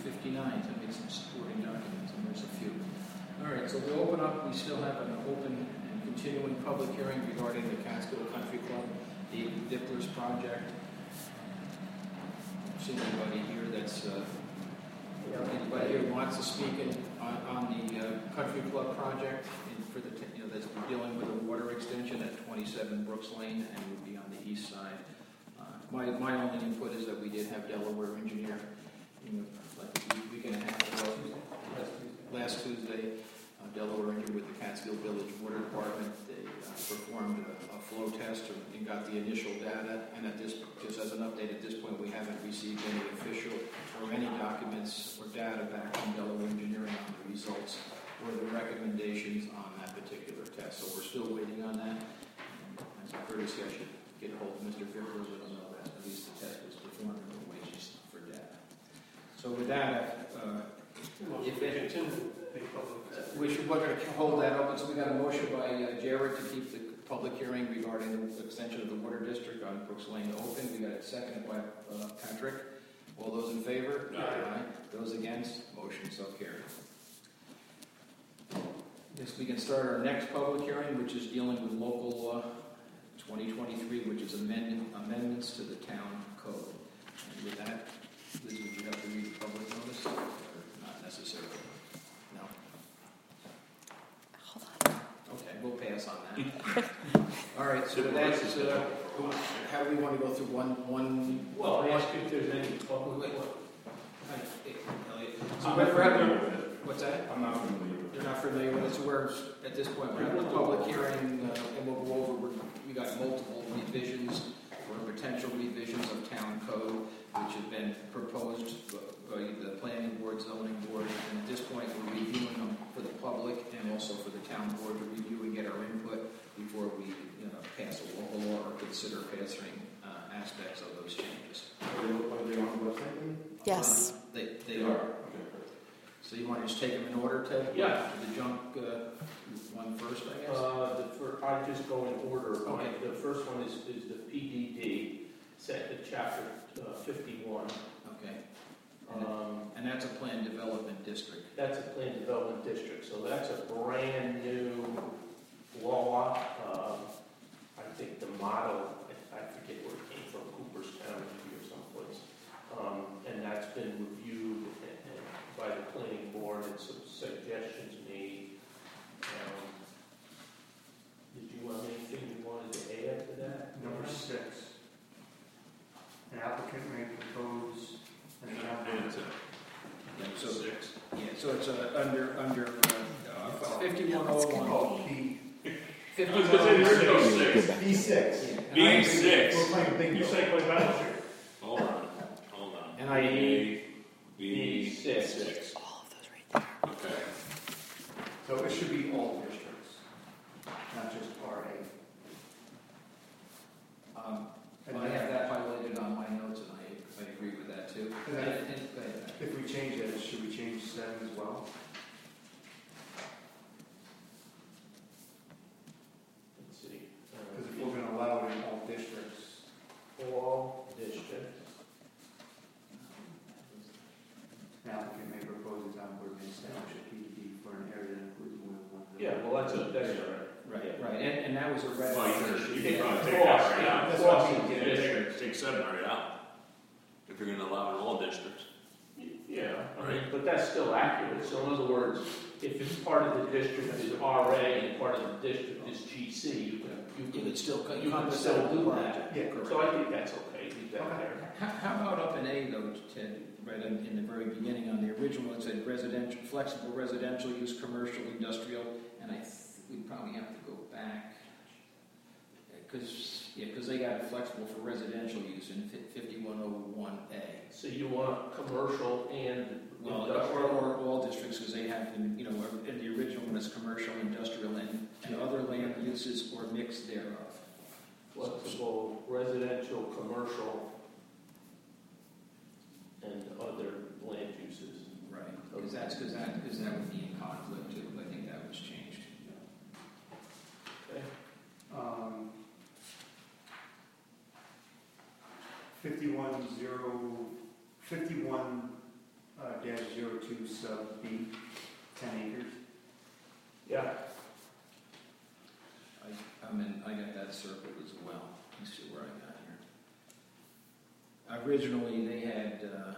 59 to make some supporting documents, and there's a few. All right, so we'll open up. We still have an open and continuing public hearing regarding the Catskill Country Club, the Dipplers project. See anybody here that's anybody here who wants to speak on the Country Club project for the that's dealing with a water extension at 27 Brooks Lane and would be on the east side. My only input is that we did have Delaware engineer like a week and a half ago, last Tuesday. Delaware engineer with the Catskill Village Water Department. They performed a flow test and got the initial data. And at this, just as an update, at this point, we haven't received any official or any documents or data back from Delaware Engineering on the results or the recommendations on that particular test. So we're still waiting on that. And as a courtesy, I should get a hold of Mr. Vickers and know that at least the test was performed and we're waiting for data. So with that, we're going to hold that open. So we got a motion by Jared to keep the public hearing regarding the extension of the water district on Brooks Lane open. We got it seconded by Patrick. All those in favor? Aye. Those against? Motion so carried. Yes, we can start our next public hearing, which is dealing with local law 2023, which is amendments to the town code. And with that, Liz, would you have to read the public notice? Or not necessarily? No? Hold on. Okay, we'll pass on that. All right, so with that, how do we want to go through one? Well, I ask you if there's any public. What's that? I'm not familiar. You're not familiar with it, so we're, at this point, we're having a public hearing, and we'll go over, we got multiple revisions, or potential revisions of town code, which have been proposed by the planning board, zoning board, and at this point, we're reviewing them for the public, and also for the town board to review and get our input before we pass a local law or consider passing aspects of those changes. Are they on the website? Yes. They are. So you want to just take them in order, Ted? Yeah. The junk one first, I guess? I just go in order. Okay. The first one is the PDD, set to chapter 51. Okay. And that's a planned development district. That's a planned development district, so that's a brand new law. I think the model, I forget where it came from, Cooperstown or someplace. And that's been reviewed by the planning board and some suggestions made. Did you have anything you wanted to add to that? Number 6. An applicant may propose an amendment. So 6. Yeah, so it's under 5101. Oh, P. 5106. B6. B6. We're playing big. You say play battleship? Hold on. And I B6. All of those right there. Okay. So it should be all districts, not just RA. well, I have that highlighted on my notes, and I agree with that too. And then- Go ahead. If we change that, should we change 7 as well? Let's see. Because if we're going to allow it in all districts, All districts. an applicant may propose a town board may establish a PDD for an area that includes more than one. Yeah, well, that's all right. Right. And that was a red. Well, you can probably take Cross, that right out. That's what I mean. Yeah, take 7 right out. If you're going to allow it in all districts. Yeah, Right. but that's still accurate. So in other words, if it's part of the district is RA and part of the district is GC, You could still you can still do that. Yeah, So I think that's okay. Leave that there. How about up in A though, Ted, right in the very beginning on the original, it said residential, flexible residential use, commercial, industrial, and we'd probably have to go back, because they got it flexible for residential use in 5101A. So you want commercial and Well, industrial? or all districts, because they have, in the original one is commercial, industrial, and other land uses or mix thereof. Flexible, residential, commercial, and other land uses. Right, because that would be in conflict too. I think that was changed. Okay. 51. -02 sub B, 10 acres. Yeah. I got that circled as well. Let me see where I got here. Originally, they had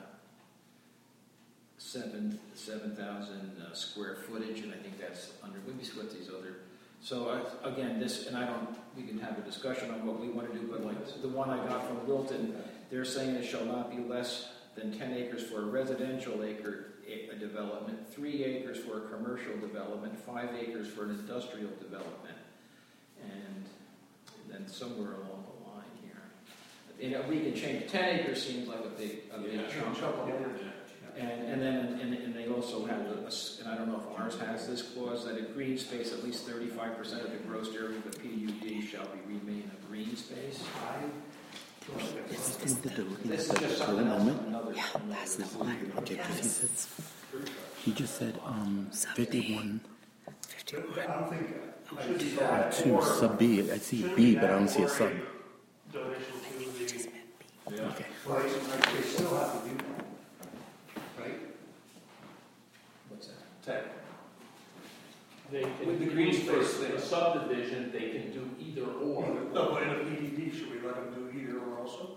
7,000 square footage, and I think that's under, let me see what these other, so again, this, and we can have a discussion on what we want to do, but like the one I got from Wilton, they're saying it shall not be less than 10 acres for a residential a development, 3 acres for a commercial development, 5 acres for an industrial development, and then somewhere along the line here. We can change, 10 acres seems like a big chunk. And then they also have, and I don't know if ours has this clause, that a green space, at least 35% of the gross area of the PUD shall remain a green space. This is the looking This at is just the something else, element. another. That's not why. Okay, because he just said 51 I don't think. 2 sub B. I see B, but I don't see a sub. Donation to the. Okay. Well, they still have to do that, right? What's that? Tech. They can, With the green space for thing. a subdivision, they can do either or. No, but in a PDD, should we let them do either or also?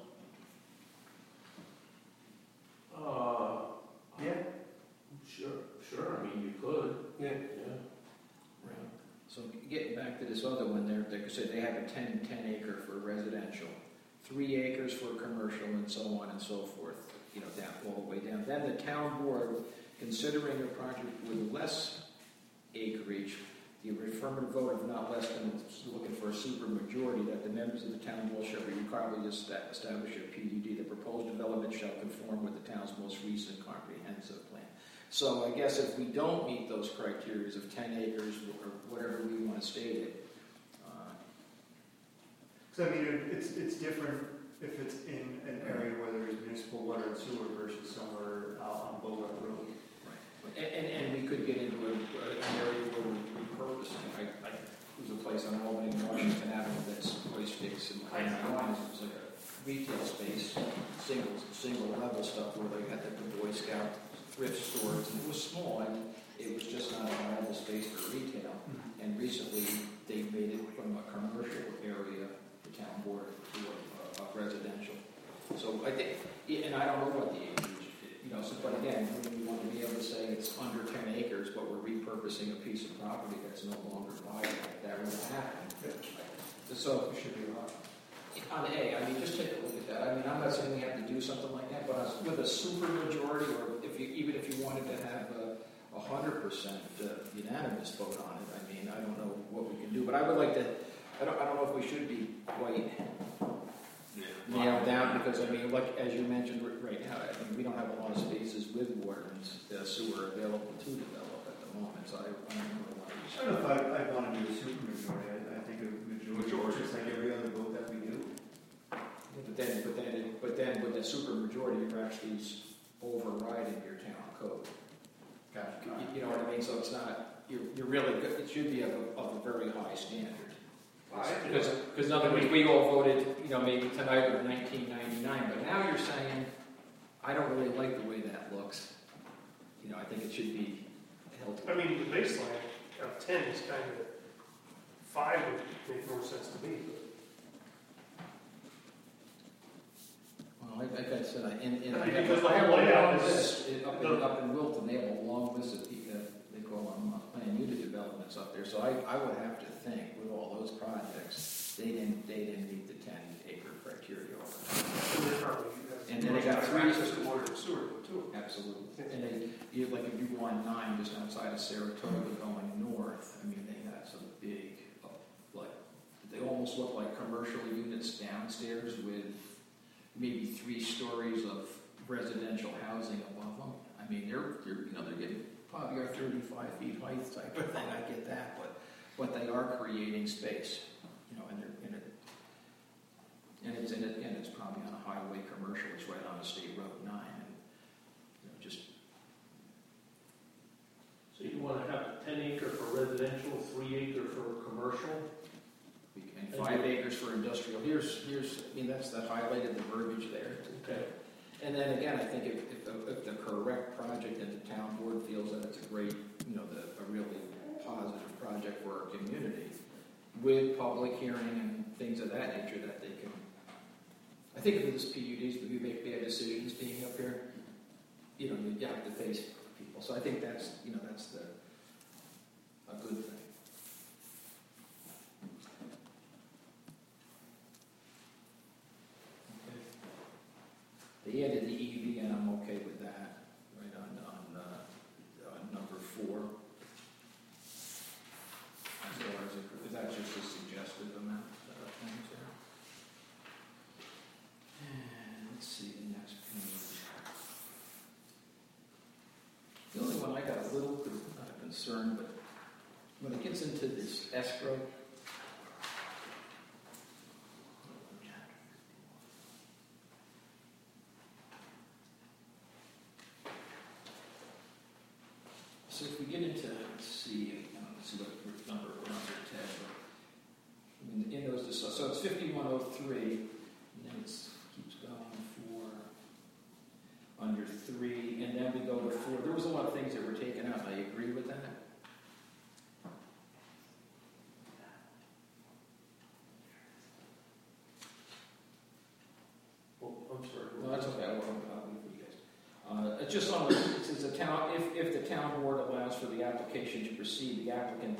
Yeah. Sure, I mean, you could. Yeah. Right. So getting back to this other one, they said they have a 10 acre for residential, 3 acres for commercial, and so on and so forth, down, all the way down. Then the town board, considering a project with less acreage, the affirmative vote of not less than, looking for a super majority, that the members of the town board shall be required to establish a PUD. The proposed development shall conform with the town's most recent comprehensive plan. So I guess if we don't meet those criteria of 10 acres or whatever we want to state it, So I mean, it's different if it's in an area where there is municipal water and sewer versus somewhere out on Bowler Road. and we could get into an area where we're repurposing. There's a place on Albany, Washington Avenue that's place fix and it's like a retail space, single level stuff where they had the Boy Scout thrift stores, and it was small, and it was just not a viable space for retail. And recently, they made it from a commercial area, the town board, to a residential. So I think, and I don't know what the acreage, but again, we want to be able to say it's under 10 acres, but we're repurposing a piece of property that's no longer viable. That would happen. So It should be allowed. on A, just take a look at that. I'm not saying we have to do something like that, but with a super majority, or even if you wanted to have a 100% unanimous vote on it, I don't know what we can do. But I would like to. I don't know if we should be quite nailed down because like as you mentioned right now, we don't have a lot of spaces with water and sewer available to develop at the moment. So I don't know why. I don't know if I want to do a super majority. I think a majority is like every other vote that we do. But then with the super majority, you're actually overriding your town code. Gotcha. You know what I mean? So it's not, you're really good. It should be of a very high standard. Because in other words, we all voted, maybe tonight or 1999, but now you're saying, I don't really like the way that looks. I think it should be held. The baseline of 10 is kind of, 5 would make more sense to me. Well, like I said, because the whole layout is up in Wilton, they have a long list of people, they call them planned unit developments up there. So I would have to think with all those projects, they didn't meet the 10-acre criteria. And then they got 3 access to water and sewer too. Absolutely. And if you go on 9 just outside of Saratoga going north, they got some big, they almost look like commercial units downstairs with maybe 3 stories of residential housing above them. They're getting probably 35 feet height type of thing. I get that, but they are creating space, and it's probably on a highway commercial. It's right on a State Road 9, and just. So you want to have 10 acre for residential, 3 acre for commercial? And 5 acres for industrial. Here's that's that highlighted the verbiage there. Okay. And then again, I think if the correct project and the town board feels that it's a great, a really positive project for our community, with public hearing and things of that nature, that they can, I think if it's PUDs, we make bad decisions being up here, you have to face people. So I think that's a good thing. They added the EV, and I'm okay with that, right on number 4. As far as is that just a suggested amount of things there? And let's see the next page. The only one I got a little, not a concern, but when it gets into this escrow, so if we get into, let's see what number we're under 10. But in those, so it's 5103, and then it keeps going for under 3, and then we go to 4. There was a lot of things that were taken out. I agree with that. Well, I'm sorry. No, that's okay. I'll leave for you guys. It's just on. It says the town. If the town board allows for the application to proceed, the applicant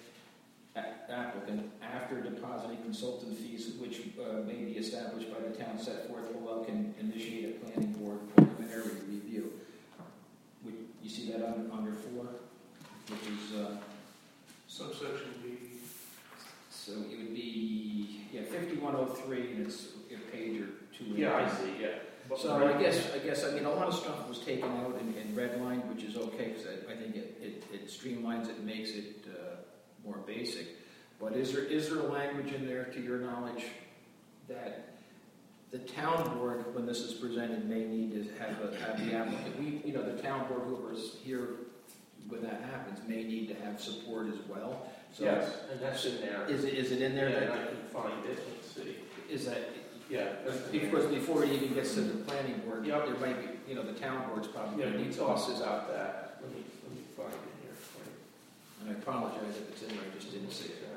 after depositing consultant fees, which may be established by the town set forth below, can initiate a planning board preliminary review. You see that under 4, which is Subsection B. so it would be 5103, and it's a page or 2. Yeah, I see, yeah. So I guess a lot of stuff was taken out in redline, which is okay, because I think it streamlines it and makes it more basic. But is there language in there, to your knowledge, that the town board, when this is presented, may need to have the applicant? The town board, whoever's here when that happens, may need to have support as well. So Yes, and that's in there. Is it in there? Yeah, That I can find it, let's see. is that? Yeah. Because before it even gets to the planning board, Yep. there might be, the town board's probably Yeah, going to he need tosses out that. Let me find it here for you. And I apologize if it's in there, I just didn't see it.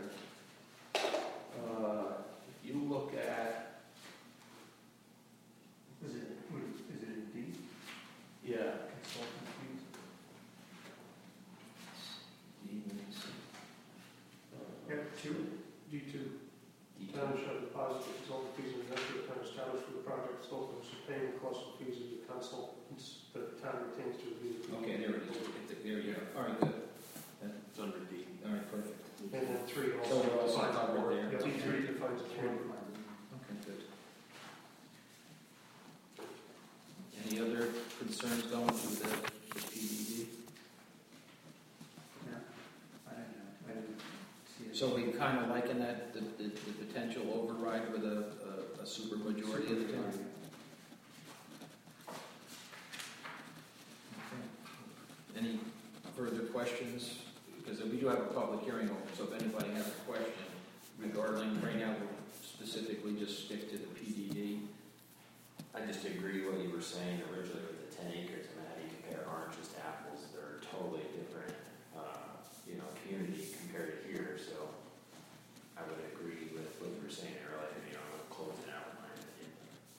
If you look at, Is it in D? yeah, Consultant fees? Yep, 2. D2. Town shall deposit the consultant fees in the escrow account established for the project scope and shall pay the cost of fees of the consultants that the town retains to review. Okay, there it is. There you go. All right, good. It's under D. All right, perfect. And then 3 So also. we're also defines covered board. there. D3 defines the board. Okay, good. Any other concerns going through the PDD? No, I didn't see it. So we kind of liken that, the potential override with a supermajority of the town? Okay. Any further questions? Because we do have a public hearing open, so if anybody has a question regarding, right now, we'll specifically just stick to the PDD. I just agree what you were saying originally with the 10 acres. I mean, how do you compare oranges to apples? They're totally different, community compared to here. So I would agree with what you were saying earlier. I'm going to close it out in my opinion.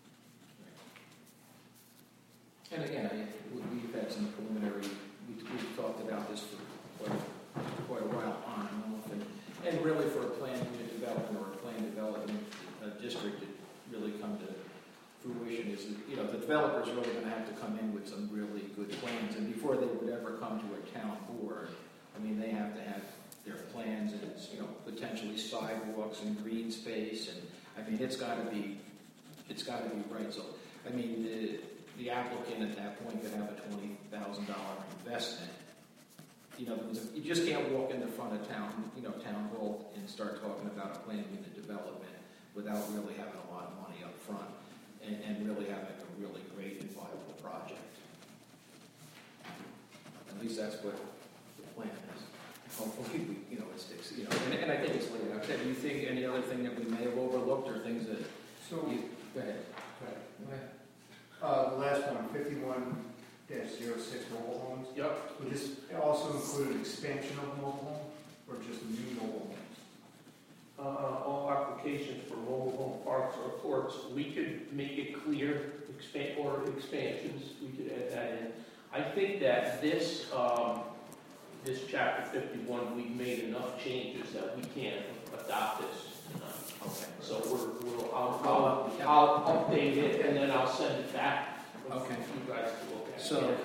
And again, we've had some preliminary, we've talked about this for quite a while on and off. And really for a planned unit development or a planned development district, it really come to fruition is that, the developer's really going to have to come in with some really good plans. And before they would ever come to a town board, they have to have their plans and it's, potentially sidewalks and green space. And it's got to be right. So, the applicant at that point could have a $20,000 investment. You just can't walk in the front of town hall and start talking about a planned unit development without really having a lot of money up front and really having a really great and viable project. At least that's what the plan is. Hopefully, it sticks. And I think it's laid out. Do you think any other thing that we may have overlooked or things that So, you? Go ahead. the 51-06 mobile homes. Yep. Would this also include an expansion of mobile home or just new mobile homes? All applications for mobile home parks or courts, we could make it clear, expansions, we could add that in. I think that this chapter 51, we've made enough changes that we can't adopt this tonight. Okay. So I'll update it and then I'll send it back. Okay. For you guys to look at.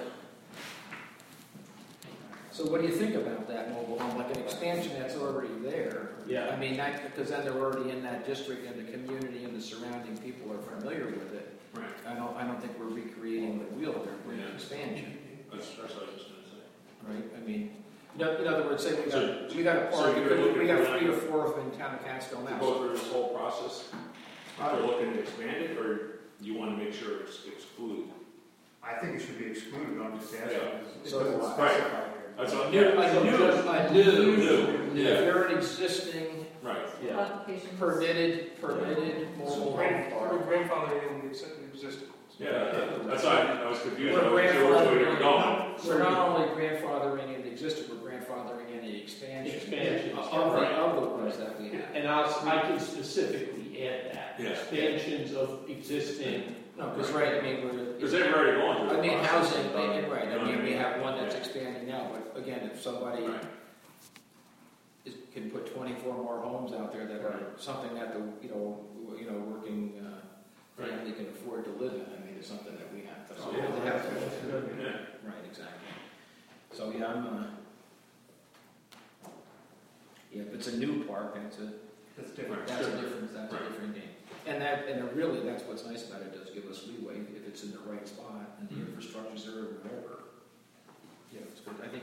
So what do you think about that mobile home, like an expansion that's already there? Yeah. I mean, that, because then they're already in that district and the community and the surrounding people are familiar with it. Right. I don't think we're recreating the wheel there, we're an expansion, That's what I was just gonna say. right? I mean, in other words, say we got a So park, you're looking we got for 3 or 4 of them in town of Catskill To now. go through this whole process, if you're looking to expand it, or you want to make sure it's excluded? I think it should be excluded on this statute. Yeah. It So doesn't do I. specify here. That's what, New, New, if yeah. you're an existing Right. Yeah. Application. permitted mobile home park. We're grandfathering in the existing. Yeah, that's why I was confused. I We're wasn't sure which way you were grandfathering, going. we're not only grandfathering in the existing, we're grandfathering in the expansion Expansions. of the ones that we have. And I can specifically add that. Yeah. Expansions of existing. No, because right, I mean, Because they've already gone through I the mean, process. housing, right, I mean, we have one that's Yeah. expanding now, but again, if somebody Right. can put 24 more homes out there that are something that the, working family can afford to live in, I mean, it's something that we have to. So, we have to have to- Yeah. Right, exactly. So, yeah, if it's a new park, That's different. that's a different game. And really, that's what's nice about it, does give us leeway if it's in the right spot and the infrastructure's there or whatever. Yeah, it's good. I think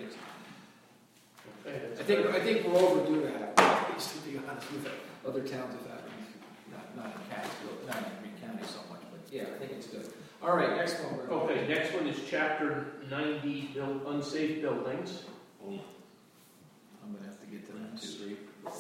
we're overdue to have, at least to be honest with it. Other towns have had, not in Catskill, not in Green County so much, but yeah, I think it's good. All right, next one. Okay, next one is chapter 90, unsafe buildings. I'm gonna have to get to that too.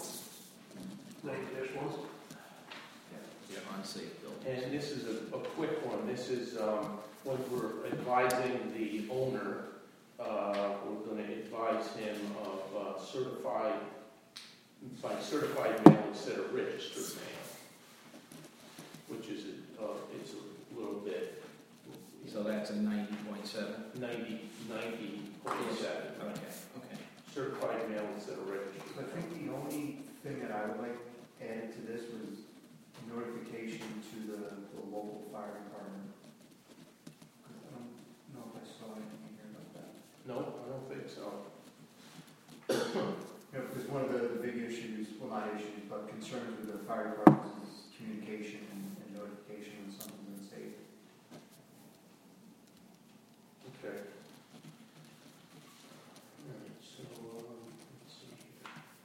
90-1. Yeah, unsafe buildings. And this is a quick one. This is when we're advising the owner, we're going to advise him of certified mail instead of registered mail, which is it's a little bit. So that's a 90.7? 90.7. Okay. Certified mail instead of registered. So I think the only thing that I would like added to this was notification to the local fire department. I don't know if I saw anything here about that. No, I don't think so. Because one of the big issues, well, not issues, but concerns with the fire department is communication and notification when something's unsafe. Okay. All right, so let's see here.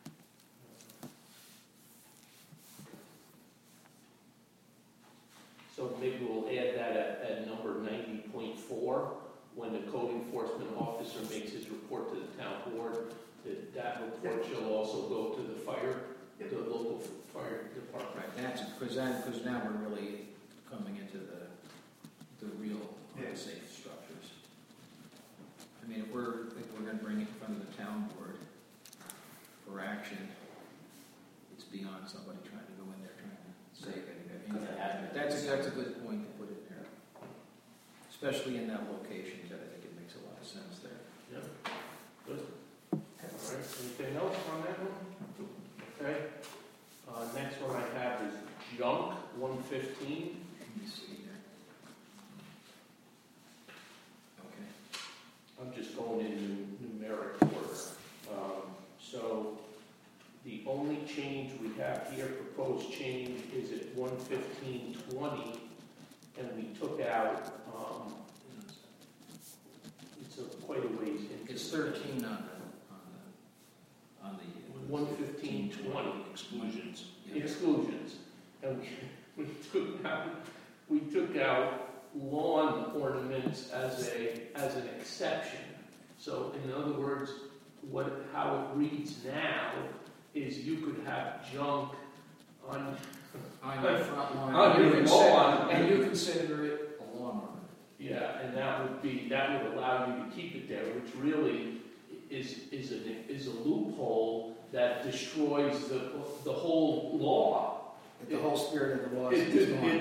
So maybe we'll add that at number 90.4, when the code enforcement officer makes his report to the town board, that report shall also go to the local fire department. Right, that's, because now we're really coming into the real safe structures. I mean, if we're going to bring it in front of the town board for action, it's beyond somebody trying to go in there trying to save anything. That's a good point to put in there, especially in that location. That I think it makes a lot of sense there. Yeah, good. All right, anything else on that one? Okay. Next one I have is junk, 115. Let me see here. Okay. I'm just going in numeric order. So the only change we have here, proposed change, is at 115.20, and we took out, it's quite a ways into. It's 13 on the 115.20 Exclusions. exclusions, and we took out lawn ornaments as an exception. So in other words, how it reads now is you could have junk on your front lawn. On your lawn. And you consider it a lawn ornament. yeah, and that would that would allow you to keep it there, which really is a loophole that destroys the whole law. The whole spirit of the law It, is gone.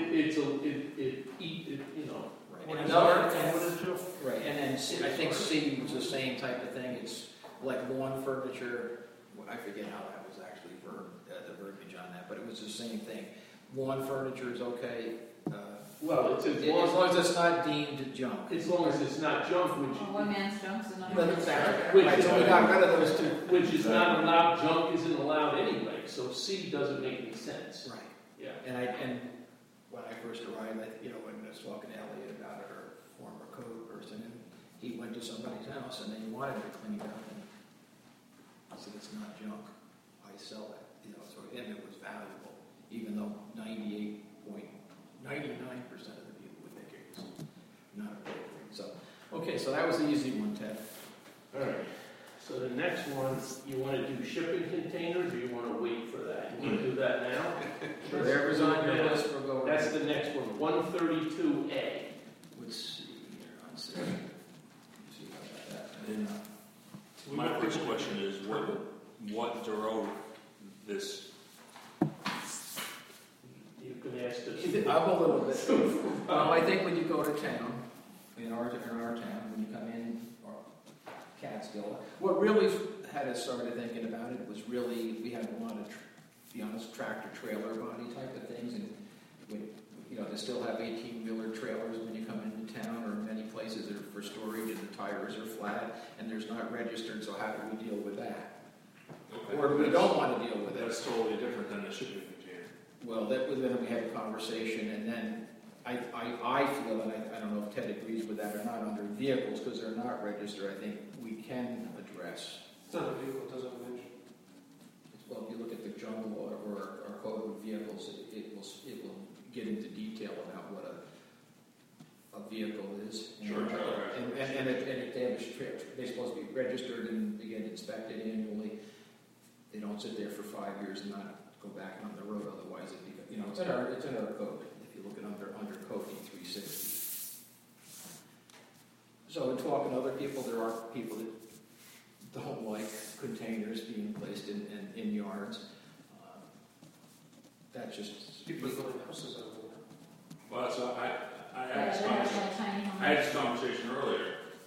you know. Right. And another, right, and then I think C was the same type of thing. It's like lawn furniture. Well, I forget how that was actually the verbiage on that, but it was the same thing. Lawn furniture is okay. Well, it's As long as it's not deemed junk. as long as it's not junk, One man's junk's another But man's exactly. Which Right, is- so we got rid of those two. which is not allowed. Junk isn't allowed anyway, so C doesn't make any sense. Right. Yeah. And when I first arrived, when I was talking to Elliot about it, or former code person, and he went to somebody's house and they wanted it cleaned up, and I said, it's not junk. I sell it, so, and it was valuable, even though 99% of the people would think it was not appropriate. So, okay, so that was the easy one, Ted. All right. So the next one, you want to do shipping containers, or you want to wait for that? You want to do that now? Whatever's on your list, we'll go. That's the next one, 132A. Let's see here, on C. Let's see about that. I did not. My first question is, what drove this? You can ask this. I'm a little bit. I think when you go to town, in our town, when you come in, or Catskill, what really had us started thinking about it was really, we had a lot of, to be honest, tractor trailer body type of things, and they still have 18-wheeler trailers when you come into town, or many places that are for storage, and the tires are flat, and there's not registered, so how do we deal with that? Okay, Or we don't want to deal with it. That's totally different than the shipping container. Well, then we had a conversation, and then I feel, and I don't know if Ted agrees with that or not, under vehicles, because they're not registered, I think we can address. It's not a vehicle, it doesn't have an engine. Well, if you look at the general law or our code of vehicles, it will get into detail about what a vehicle is. Sure. And they're supposed to be registered and they get inspected annually. They don't sit there for 5 years and not go back on the road, otherwise it's in our code. If you look at under code E360. So in talking to other people, there are people that don't like containers being placed in yards. That's just People are building houses out of them. Well, so I had this Yeah, conversation. they're tiny homes. I had this conversation earlier.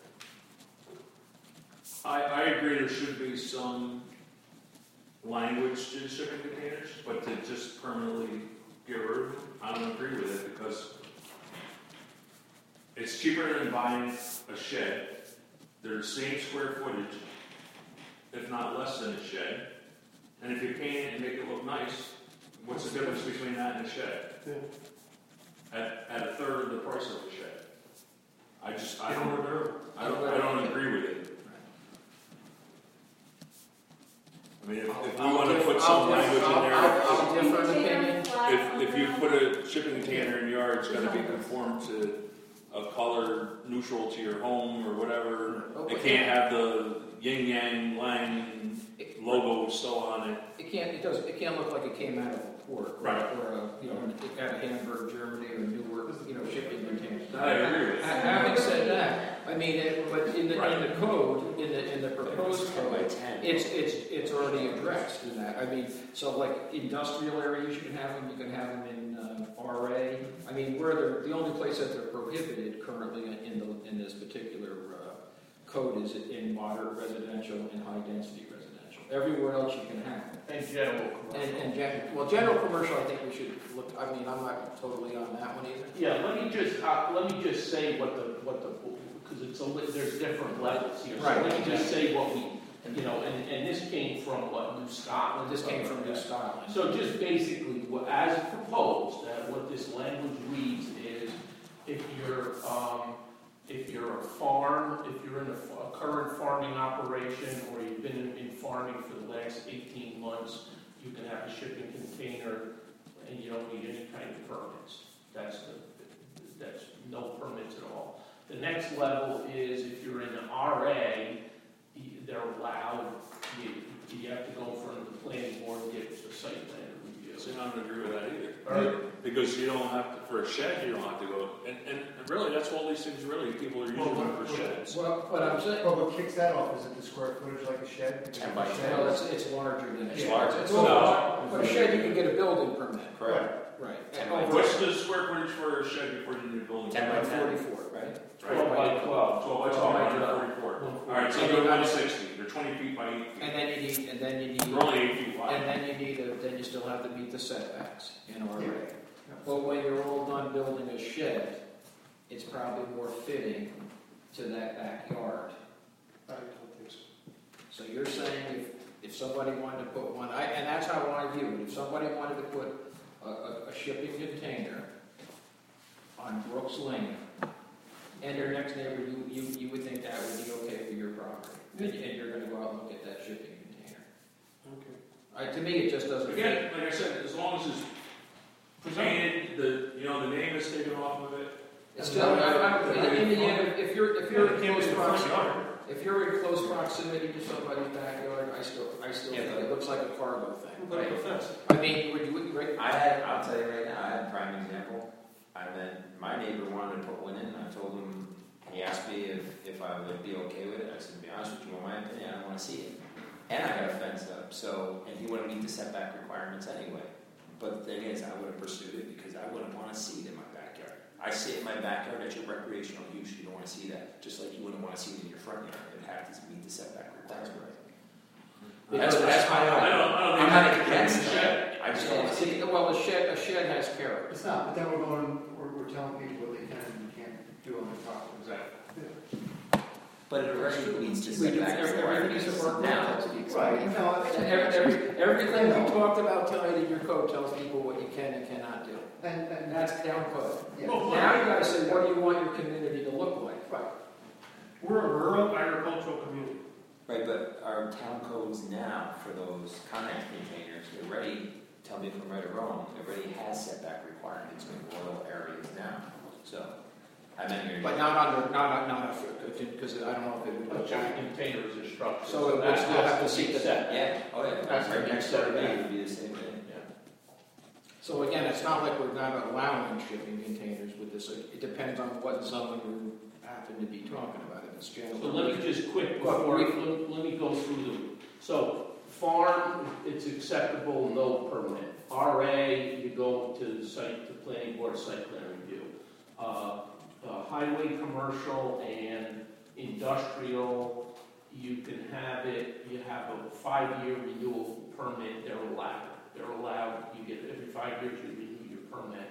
I agree there should be some language to shipping containers, but to just permanently get rid of them, I don't agree with it, because it's cheaper than buying a shed. They're the same square footage, if not less than a shed. And if you paint it and make it look nice, what's the difference between that and a shed? Yeah. At a third of the price of a shed. I Yeah. don't agree with it. I mean, if we I'll want to differ- put some I'll language in there, I'll differ in opinion. if you put a shipping container in your yard, it's got to be conformed to a color neutral to your home or whatever. It can't have the yin yang lang logo still on it. It can't look like it came out of a port. Right. Or out of Hamburg, Germany, or Newark, shipping container. I agree with that. Having said that, I mean, but in the code, in the proposed code, it's already addressed in that. I mean, so like industrial areas, you can have them in RA. I mean, the only place that they're prohibited currently in this particular code is in moderate residential and high density residential. Everywhere else you can have them. And general commercial. General commercial, I think we should look. I mean, I'm not totally on that one either. Yeah, let me just say because there's different levels here. Right. So let me just say what we, and this came from New Scotland. This came from New Scotland. So just basically, as proposed, what this language reads is, if you're a farm, if you're in a current farming operation, or you've been in farming for the last 18 months, you can have a shipping container, and you don't need any kind of permits. That's no permits at all. The next level is if you're in an RA, they're allowed. You have to go in front of the planning board and get a site plan review. So I don't agree with that either. Because you don't have to, for a shed, you don't have to go, and really, that's all these things really, people are using them for sheds. Well, what I'm saying, Well, what kicks that off, is it the square footage like a shed? 10 by 10. well, it's larger than a It's shed. larger. It's No. larger. But a shed, you can get a building permit. Correct. Right. 10 by What's the square footage for a shed before you need a building? 10 by 10. 44, right? 12 by 12. 12 by 12, 144. Alright, so they're 160, they're 20 feet by 8 feet. And then you need, They're only 8 feet wide. and then you still have to meet the setbacks in RA. But when you're all done building a shed, it's probably more fitting to that backyard. I don't think so. So you're saying if somebody wanted to put one, and that's how I view it, if somebody wanted to put a shipping container on Brooks Lane, and your next neighbor, you would think that would be okay for your property, and you're gonna go out and look at that shipping container. Okay. To me, it just doesn't fit. Again, like I said, as long as it's painted, the name is taken off of it. It's still, in the end, if you're in close proximity, yard. if you're in close proximity to somebody's backyard, I still think it looks like a cargo thing. Put up a fence. I mean, would you, right? I'll tell you right now, I had a prime example. My neighbor wanted to put one in, I told him, he asked me if I would be okay with it. I said, to be honest with you, in my opinion, I don't want to see it. And I got a fence up, and he wouldn't meet the setback requirements anyway. But the thing is, I would have pursued it because I wouldn't want to see it in my backyard. I see it in my backyard, that's your recreational use, you don't want to see that. Just like you wouldn't want to see it in your front yard, it would have to meet the setback requirements. That's my I don't I'm think not it's against a it. shed. I just don't want to see it. Well, a shed has character. It's not, but then we're telling people what they can and can't do on the property. Exactly. But it already meets the We do setback every piece of work requirements now. Right, no, Everything we talked about tonight in your code tells people what you can and cannot do. and And that's down code. yeah. Now you gotta say, what do you want your community to look like? Right. We're a rural agricultural community. Right, but our town codes now for those contact containers, it already, tell me if I'm right or wrong, it already has setback requirements in rural areas now. So, I meant your. But not because I don't know if it would. But giant containers are structured. So it would still have to see the. Yeah, oh yeah, That's right the next door to me setback. would be the same thing. So again, it's not like we're not allowing shipping containers with this. It depends on what zone you happen to be talking about. If it's general. So let me just quick, before, let me go through them. So, farm, it's acceptable, no permit. RA, you go to the site, the planning board site plan review. Highway, commercial, and industrial, you can have it, you have a 5-year renewal permit, they're allowed, you get, every 5 years you renew your permit.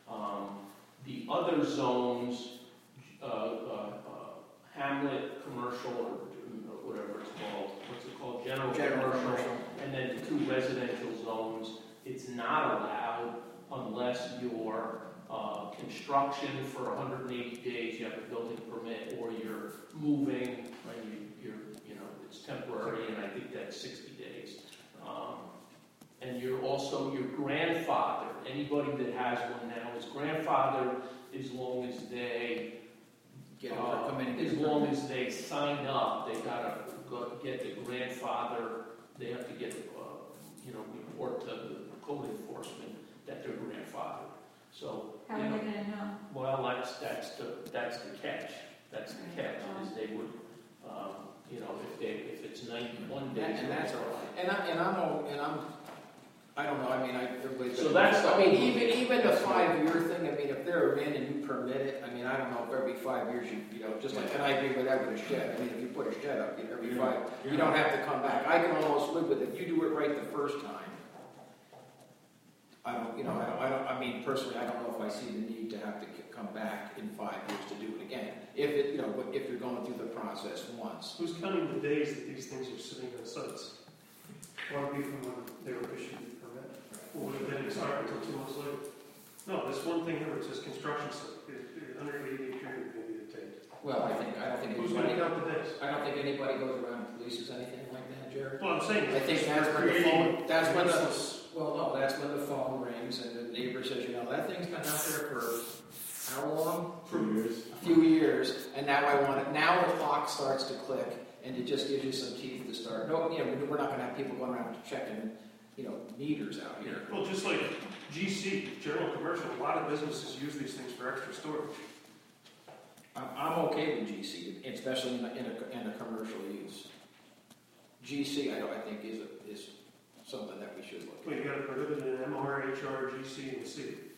The other zones, Hamlet, commercial, or whatever it's called, what's it called, general commercial, and then the 2 residential zones, it's not allowed unless you're construction for 180 days, you have a building permit, or you're moving, and it's temporary, and I think that's 60 days. And you're also your grandfather. Anybody that has one now is grandfathered as long as they as long as they sign up. They gotta get the grandfather. They have to get report to the code enforcement that they're grandfathered. So How are they gonna know? well, that's the catch. That's the catch is they would if it's 91 days. And that's all right. I don't know, I mean, everybody's. So that's I mean, even the 5-year thing, I mean, if they're in and you permit it, I mean, I don't know if every 5 years just like, and I agree with that with a shed. I mean, if you put a shed up, every 5, you don't have to come back. I can almost live with it. If you do it right the first time, I mean, personally, I don't know if I see the need to have to come back in 5 years to do it again. If you're going through the process once. Who's counting the days that these things are sitting on sites? Or be from when they were issued the permit. Or would it then expire until 2 months later? No, there's one thing here where it says construction site, 180-day period may be obtained. Well, I don't think Who's going to count the days? I don't think anybody goes around and polices anything like that, Jared. Well, I'm saying. I think that's when the phone, that's when the phone rings and the neighbor says, that thing's been out there for how long? A few years, and now I want it. Now the clock starts to click, and it just gives you some teeth to start. No, we're not going to have people going around checking meters out here. Well, just like GC, general commercial, a lot of businesses use these things for extra storage. I'm okay with GC, especially in a commercial use. GC, I think is something that we should look at. Well, you got to prohibit it in MR, HR, GC, and C.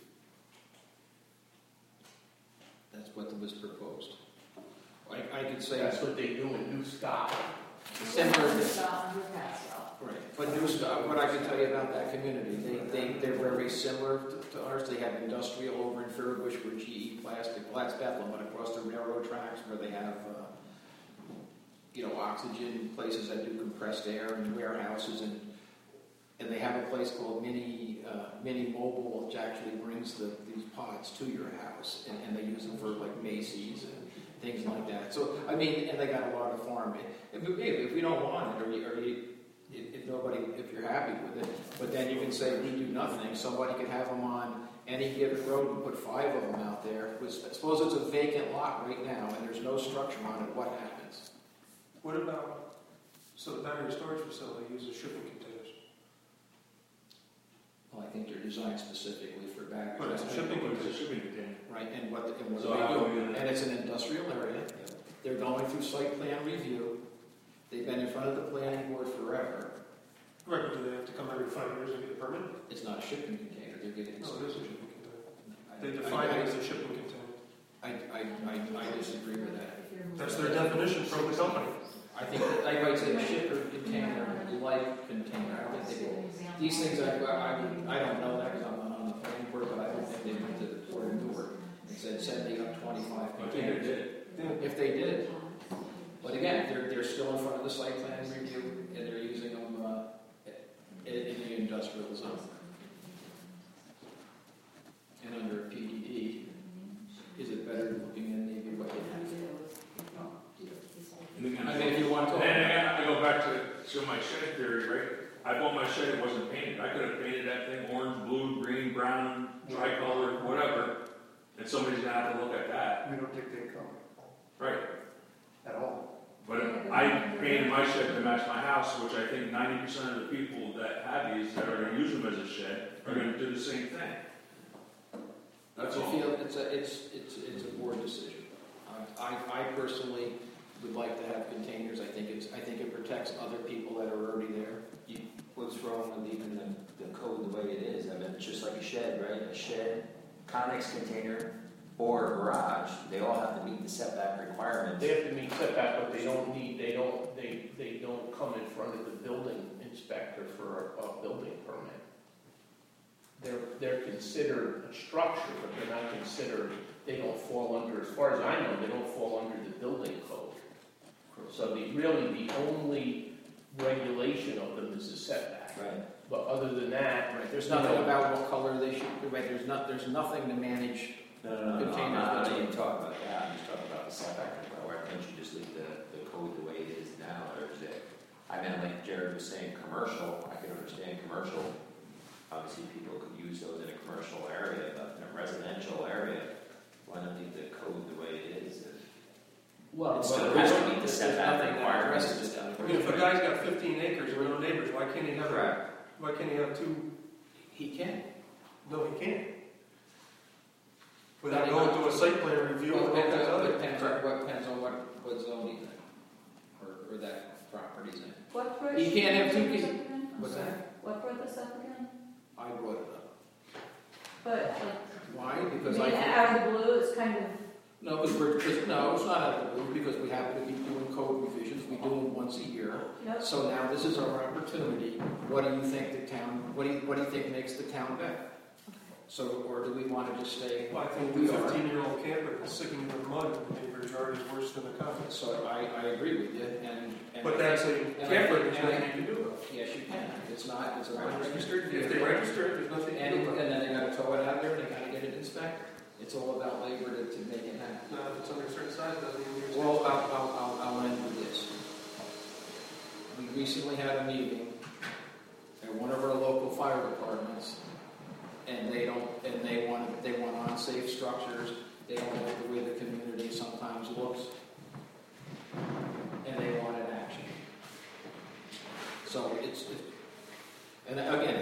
That's what was proposed. I could say That's what they do in New Scott. similar. Right, but what I can tell you about that community, they're very similar to ours. They have industrial over in Fairbush where GE Plastic, Platts Bethlehem, but across the railroad tracks where they have, oxygen places that do compressed air and warehouses, and they have a place called Mini Mobile, which actually brings these pods to your house, and they use them for like Macy's and things like that. So and they got a lot of farm. If we don't want it, if you're happy with it, but then you can say we do nothing. Somebody could have them on any given road and put 5 of them out there. Suppose it's a vacant lot right now and there's no structure on it. What happens? What about, so the battery storage facility uses shipping containers? Well, I think they're designed specifically for batteries. But it's a shipping It's a container. shipping container. Right, and what So do they how are we do? gonna- And it's an industrial area. They're going through site plan review. They've been in front of the planning board forever. Right, but do they have to come every 5 years and get a permit? It's not a shipping container. They're getting. No, it is a shipping container. They I- define it as a shipping container. I disagree with that. That's their definition from the company. I think I might say shipper container, like container. I think these things, I don't know that because I'm not on the planning board, but I don't think they went to the port of Newark and said send me up 25 I think they containers. did. If they did. But again, they're still in front of the site plan review and they're using them in the industrial zone. And under PDD, is it better looking at maybe what they have? And again, If you want to. And again, I go back to my shed theory, right? I bought my shed, it wasn't painted. I could have painted that thing orange, blue, green, brown, tricolor, whatever, and somebody's gonna have to look at that. We don't dictate color Right. at all. But I painted my shed to match my house, which I think 90% of the people that have these, that are gonna use them as a shed, are gonna do the same thing. That's I all. feel it's a board decision. I personally would like to have containers. I think it protects other people that are already there. What's wrong with even the code the way it is? I mean, it's just like a shed, right? A shed, Connex container, or a garage, they all have to meet the setback requirements. They have to meet setback, but they don't come in front of the building inspector for a building permit. They're considered a structure, but they're not considered, they don't fall under, as far as I know, they don't fall under the building code. So the only regulation of them is the setback. Right. But other than that, Right. There's nothing about what color they should be. Right. There's nothing to manage. No, I'm Containers, not that's even talking about that, I'm just talking about the setback requirement. Why can't you just leave the code the way it is now, or is it? I mean, like Jared was saying, commercial, I can understand commercial. Obviously, people could use those in a commercial area, but in a residential area, why not leave the code the way it is? well, It still but has to meet the There's setback nothing that requirements. addresses it. I mean, if a guy's got 15 acres and no neighbors, why can't he have Correct. Why can't he have 2? He can. No, he can't. Without going through a site plan review and all that other. Depends on what zone he's in, or that property's in. What brought You can't have two this people. up again? I'm What's sorry. that? What brought this up again? I brought it up. But, Why? like, Because I mean, I out of the blue, it's kind of, no, no, it's not out of the blue because we happen to be doing code revisions. We do them once a year. yep. So now this is our opportunity. What do you think the town? What do you think makes the town better? So, or do we want to just stay? Well, I think We the are. 15-year-old camper is sticking in the mud in the neighbor's yard is worse than the comments. So I agree with you, and But that's a camper, there's nothing you can do about it. yes, you can. It's not. It's a unregistered If they vehicle, register it, there's nothing you and, can do about it. and then they got to tow it out there, and they got to get it inspected. It's all about labor to make it happen. No, if it's under a certain size, doesn't even use it. Well, I'll end with this. We recently had a meeting at one of our local fire departments, and they want unsafe structures. They don't like the way the community sometimes looks, and they wanted action. So and again,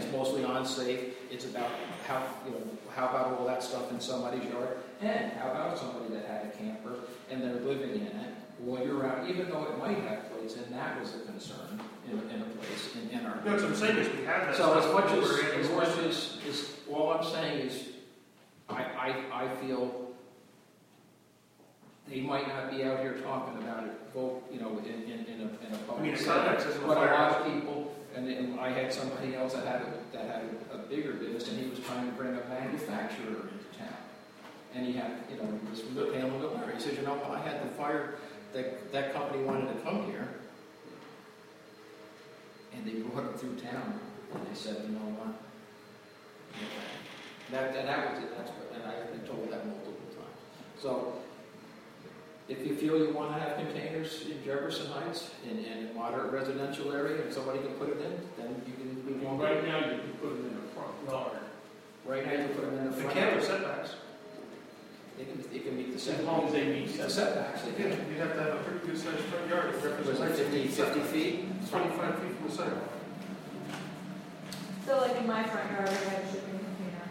unsafe. It's about how, how about all that stuff in somebody's yard? And how about somebody that had a camper and they're living in it while you're out, even though it might have plates, and that was a concern in a place in our. No, what I'm saying is we have that. So as stuff much over as all I'm saying is, I feel they might not be out here talking about it, in a I public mean, the setting. context isn't But a fire. lot of people, and I had somebody else that had a bigger business, and he was trying to bring a manufacturer into town. And he had, he was from the panel of Larry. He says, when I had the fire, that company wanted to come here, and they brought him through town, and they said, you know what? That was it. And I've been told that multiple times. So, if you feel you want to have containers in Jefferson Heights in a moderate residential area, and somebody can put it in, then you can move on. Right now, you can put them in the front yard. Right now, you can put them in the The front. camper setbacks, They can meet the as setbacks. long as they meet The setbacks. setbacks. They Yeah, can. you'd have to have a pretty good sized front yard. If Was it 50 feet? 25 feet from the center. So like in my front yard, I had a shipping container.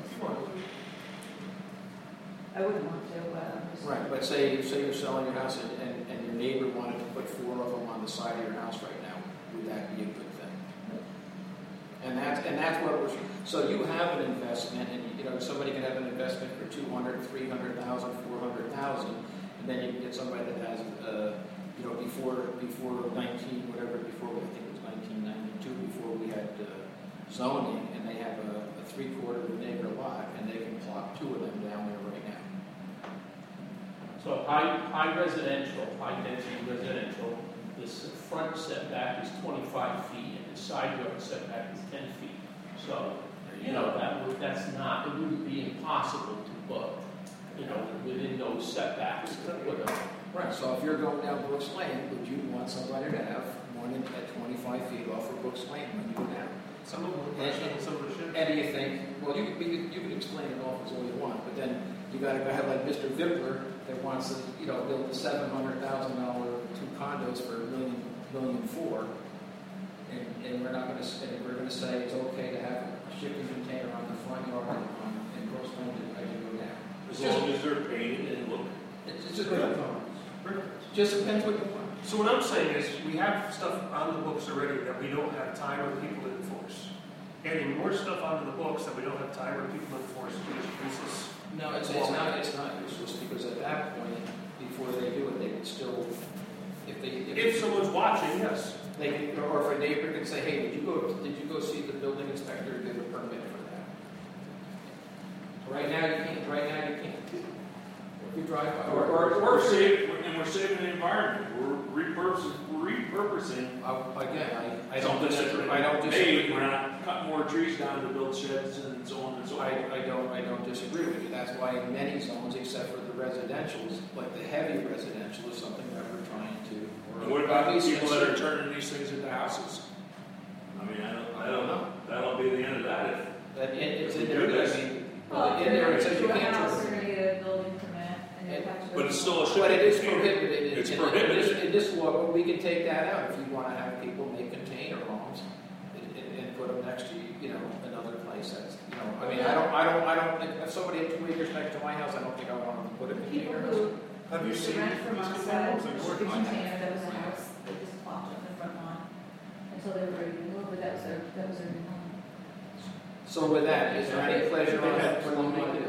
I wouldn't want to, but I'm just. Right, but say you're selling your house and your neighbor wanted to put 4 of them on the side of your house right now, would that be a good thing? And that's what we're, so you have an investment, and somebody can have an investment for 200, 300,000, 400,000, and then you can get somebody that has, before 19, whatever, before I think it was 1992, before we had zoning, and they have a 3/4 of an acre lot, and they can plop 2 of them down there right now. So high residential, high density residential, this front setback is 25 feet and the side yard setback is 10 feet. So, that's not, it wouldn't be impossible to put, within those setbacks to put a. Right, so if you're going down Brooks Lane, would you want somebody to have one at 25 feet off of Brooks Lane when you go down? Some of them are, some of them should. And do you think, well, you can explain it off as all you want, but then you got a guy like Mr. Vippler that wants to, build the $700,000 2 condos for $1.4 million, and we're not going to, and we're going to say it's okay to have a shipping container on the front yard in Brooks Lane as you go down. As long as they're painted and look. It's just just depends what you want. So what I'm saying is, we have stuff on the books already that we don't have time or people to enforce. Adding more stuff onto the books that we don't have time or people to enforce is useless. No, it's not useless, because at that point, before they do it, they can still, If someone's watching, yes. they can, or if a neighbor can say, hey, did you go see the building inspector to get a permit for that? Right now you can't. If you drive by. We're saving the environment. We're repurposing Again, I don't something disagree. I that don't disagree. hey, we're not cutting more trees down to build sheds and so on and so forth. I don't disagree with you. That's why in many zones, except for the residentials, like the heavy residential, is something that we're trying to. And what about these people that are turning these things into houses? I mean, I don't know. That'll be the end of that. It's If in we there. do this. Well, In there it says you if can't. a house, you're gonna get a building permit, and you have to. But it's still a But it is shipping container. prohibited. It's prohibited. In this law, but we can take that out if you want to have people make container homes and put them next to, another place that's, I mean, I don't, if somebody had 2 acres next to my house, I don't think I want them to put a People container. who Have you used to seen rent from these us containers? had a shipping container that was a house, they just plopped on the front lawn until they were ready to move, but that was their new home. So with that, is there any pleasure on that? No, they had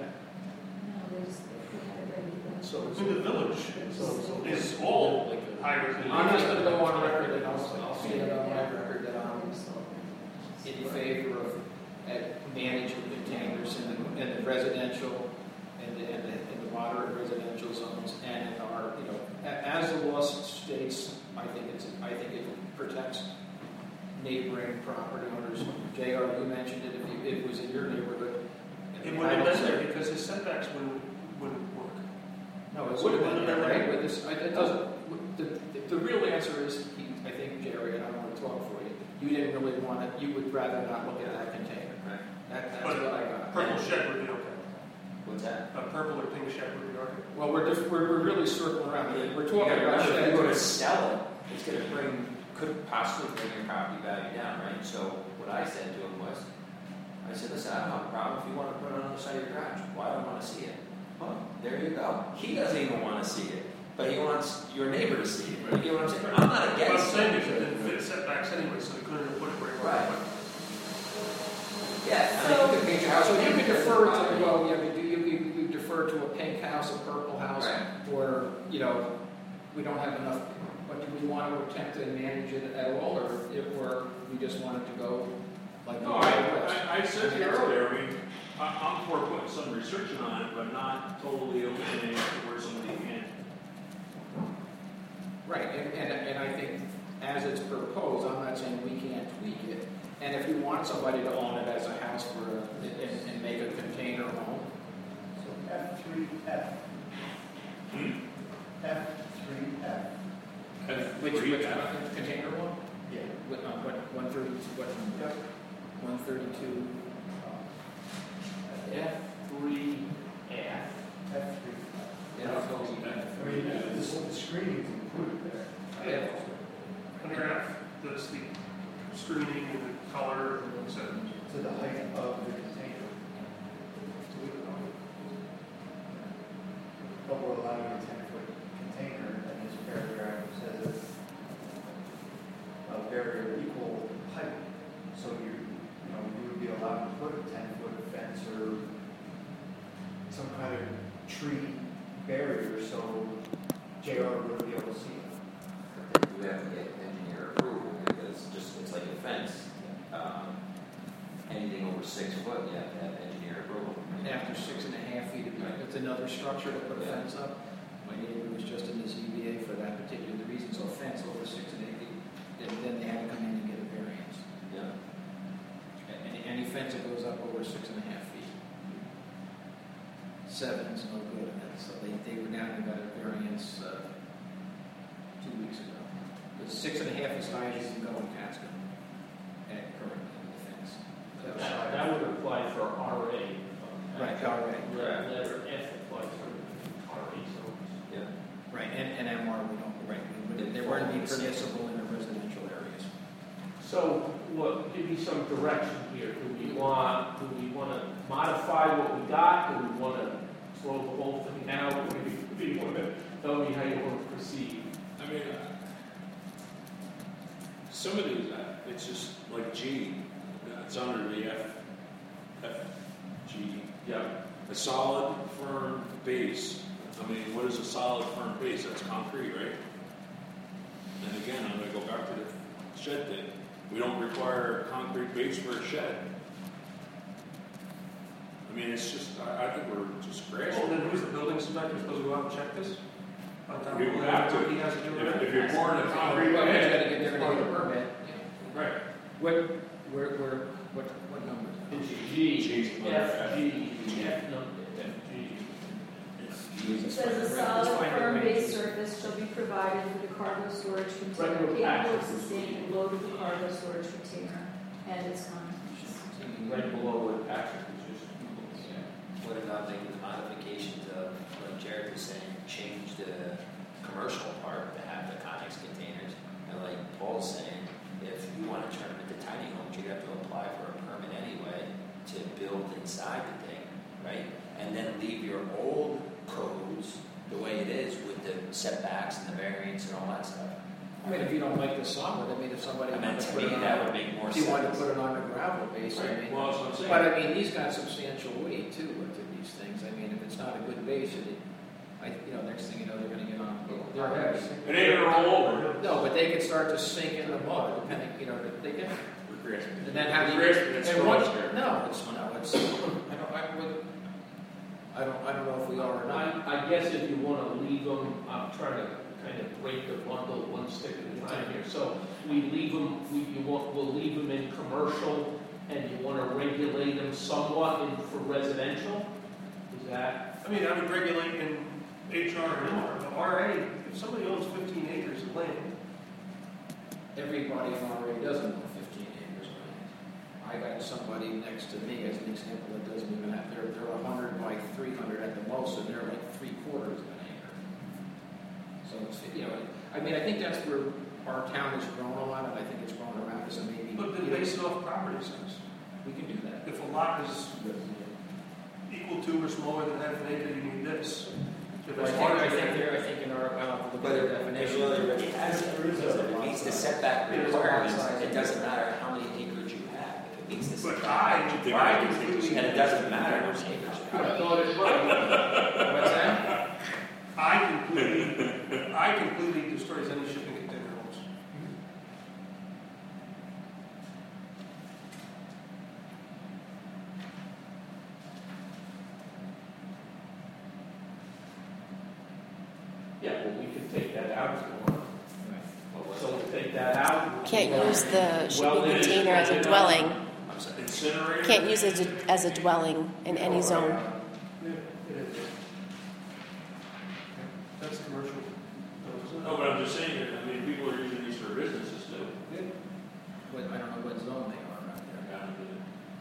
it ready to go. So, In the village, is all high residential. I'm just gonna go on record, and I'll say it on my record that I'm in favor of managing containers in the residential and the moderate residential zones, and in our, as the law states, I think it protects neighboring property owners. JR, you mentioned it, if it was in your neighborhood. It wouldn't have been there because his setbacks wouldn't work. No, it would have been there, right? With this, it doesn't, the real answer is, I think, Jerry, and I don't want to talk for you, you didn't really want it, you would rather not look at that container. Right. That's But what I got. Purple shed would be okay. What's that? A purple or pink shed would be okay. Well, we're really circling around. We're You talking gotta about remember, if you go to sheds. sell it, it's gonna could possibly bring your property value down, right? So what I said to him was, I said, listen, I don't have a problem if you want to put it on the side of your garage. Why do I want to see it? Well, there you go. He doesn't even want to see it, but he wants your neighbor to see it. You get what I'm saying? I'm not What I'm against saying it. is it didn't fit setbacks anyway, so they couldn't have put it where it Right. was. Yeah, I mean, you could paint your house. So you could defer to, property. well, yeah, you defer to a pink house, a purple house, Right. or, we don't have enough, but do we want to attempt to manage it at all, or we just want it to go like? No, I said to you earlier, I mean, I'm for putting some restriction on it, but not totally eliminating it where somebody can. Right, and I think as it's proposed, I'm not saying we can't tweak it. And if you want somebody to own it as a house and make a container home, So F3F. F3F. which container one? Yeah. What 132, what number? 132. F3F. F3F. Yeah, it's called I mean, the screening's included there. Yeah. Under F, that's the screening and the color and et cetera. To the height of the container. But we're allowing a 10-foot container, and this paragraph says it's a barrier equal height. So you would be allowed to put a 10-foot fence or some kind of tree barrier, so JR would be able to see it. You have to get engineer approval because it's like a fence. Anything over 6 foot, you have to have engineer approval. After 6.5 feet, it's another structure to put a fence up. My neighbor was just in the ZBA for that particular reason, so a fence over 6.5 feet, then they had to come in and get a variance. Yeah. Any fence that goes up over 6.5 feet. 7's no good, so they were down and got a variance 2 weeks ago. But 6.5 is high as you can go in Casco at current fence. That would apply for RA. Right, RA. Letter F applies for RA zones. Yeah. Right, and MR, we don't, right, they weren't be permissible in the residential areas. So, give me some direction here. Do we want to modify what we got? Do we want to throw the whole thing out? What do you want to tell me how you want to proceed? I mean, some of these, it's just like G, it's under the FG. Yeah. A solid, firm base. I mean, what is a solid, firm base? That's concrete, right? And again, I'm going to go back to the shed thing. We don't require a concrete base for a shed. I mean, it's just, I think we're just Well, grasping. then who's the building inspector supposed to go out and check this? You have to. He has to do it. If you're pouring a concrete Well, base. they're gonna get a permit. Right. What number? It's G. G's F, G, F, no, F, G. It says a solid firm base surface shall be provided with a cargo storage container Regular capable of access. sustaining the load of the cargo storage container and its contents. Right below what Patrick was just. What about making the modifications of, like Jared was saying, change the commercial part to have the Connex containers? And like Paul's saying, if you want to turn them into tiny homes, you have to apply for a permit anyway to build inside the thing, right? And then leave your old codes the way it is with the setbacks and the variance and all that stuff. I mean, if you don't like the solid, I mean, if somebody I mean, wanted to to put me, it on, that would make more if sense. you wanted to put it on a gravel base, I mean. Well, that's what I'm saying. But I mean, he's got substantial weight too into these things. I mean, if it's not a good base, next thing you know, they're gonna get on. They're heavy. It ain't gonna roll over. No, but they could start to sink in the mud, depending, they can. We're grasping. And then how do you? It's and what- gross. No, I don't know if we are or not. I guess if you want to leave them, I'm trying to kind of break the bundle one stick at a time here. So we leave them, we'll leave them in commercial, and you want to regulate them somewhat for residential? Is that? I mean, I would regulate in HR and MR. The RA, if somebody owns 15 acres of land, Everybody in RA doesn't own 15 acres of land. I got somebody next to me, as an example, that doesn't even have, they're 100 by 300 at the most, and they're like 3/4 of an acre. So it's, I mean, I think that's where our town has grown a lot, and I think it's grown around us, and maybe. but then base it off property size. We can do that. If a lot is equal to or smaller than half an acre, you need this. If I it's think, larger I than think there, I think in our, I'll have to look But at the it definition. already has it, so if it meets the setback requirements, it doesn't matter how many acres you have, if it meets the But setback. I completely. And it doesn't matter how many acres you I have. thought it was. What's that? I completely destroys any shipping container homes. Yeah, well, we can take that out if you want. Right. So we'll take that out. Can't use the shipping Well, then- container as a dwelling. I'm sorry, incinerator? Can't use it as a dwelling in any zone. Yeah, it is. That's commercial. No, but I'm just saying, that, I mean, people are using these for businesses too. What, I don't know what zone they are out there. Down to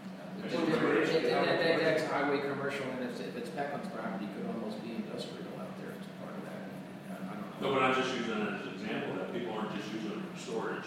That's highway commercial, and if it's Peckham's property, it could almost be industrial out there as part of that. I don't No, know. but I'm just using it as an example, that people aren't just using it for storage.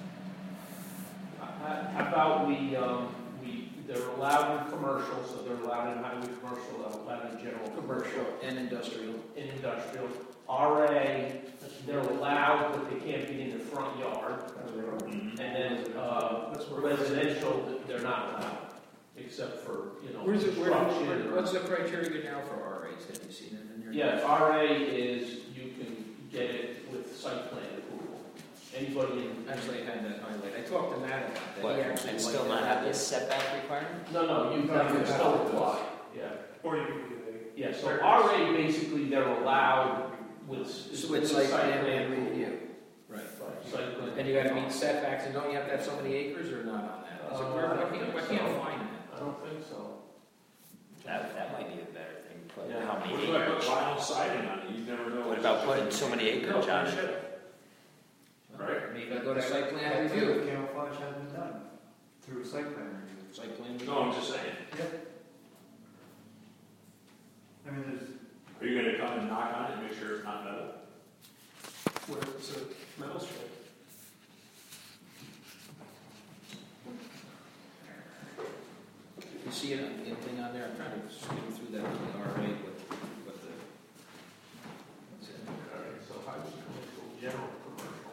How about they're allowed in commercial, so they're allowed in highway commercial, they're allowed in general Commercial and industrial. in industrial. RA, they're allowed, but they can't be in the front yard. Mhm. And then, residential, they're not allowed, except for, Where's it, construction. what's the criteria now for RAs? Have you seen it in there? Yeah, RA is, you can get it with site plan approval. Anybody in, Actually, I had that highlight. I talked to Matt about that. But, He actually and liked still that not have idea. this setback requirement? no, you can still apply, yeah. Or you can do Yeah, so RA, basically, they're allowed with. So it's site plan and review. Right. Site plan. And you gotta meet setbacks, and don't you have to have so many acres or not on that? Is it where, I can't find that. I don't think so. That might be a better thing, but Yeah. how What many if I put acres? vinyl siding on it? You never know. What about putting so many acres, John? Right? Maybe I go to site plan That review. type of camouflage has been done through site plan review. Site plan review. No, I'm just saying. I mean, there's, Are you gonna come and knock on it and make sure it's not metal? Where it's a metal strip. You see anything on there? I'm trying to skim through that on the RA with the, what's it? All right, so highway commercial, general commercial.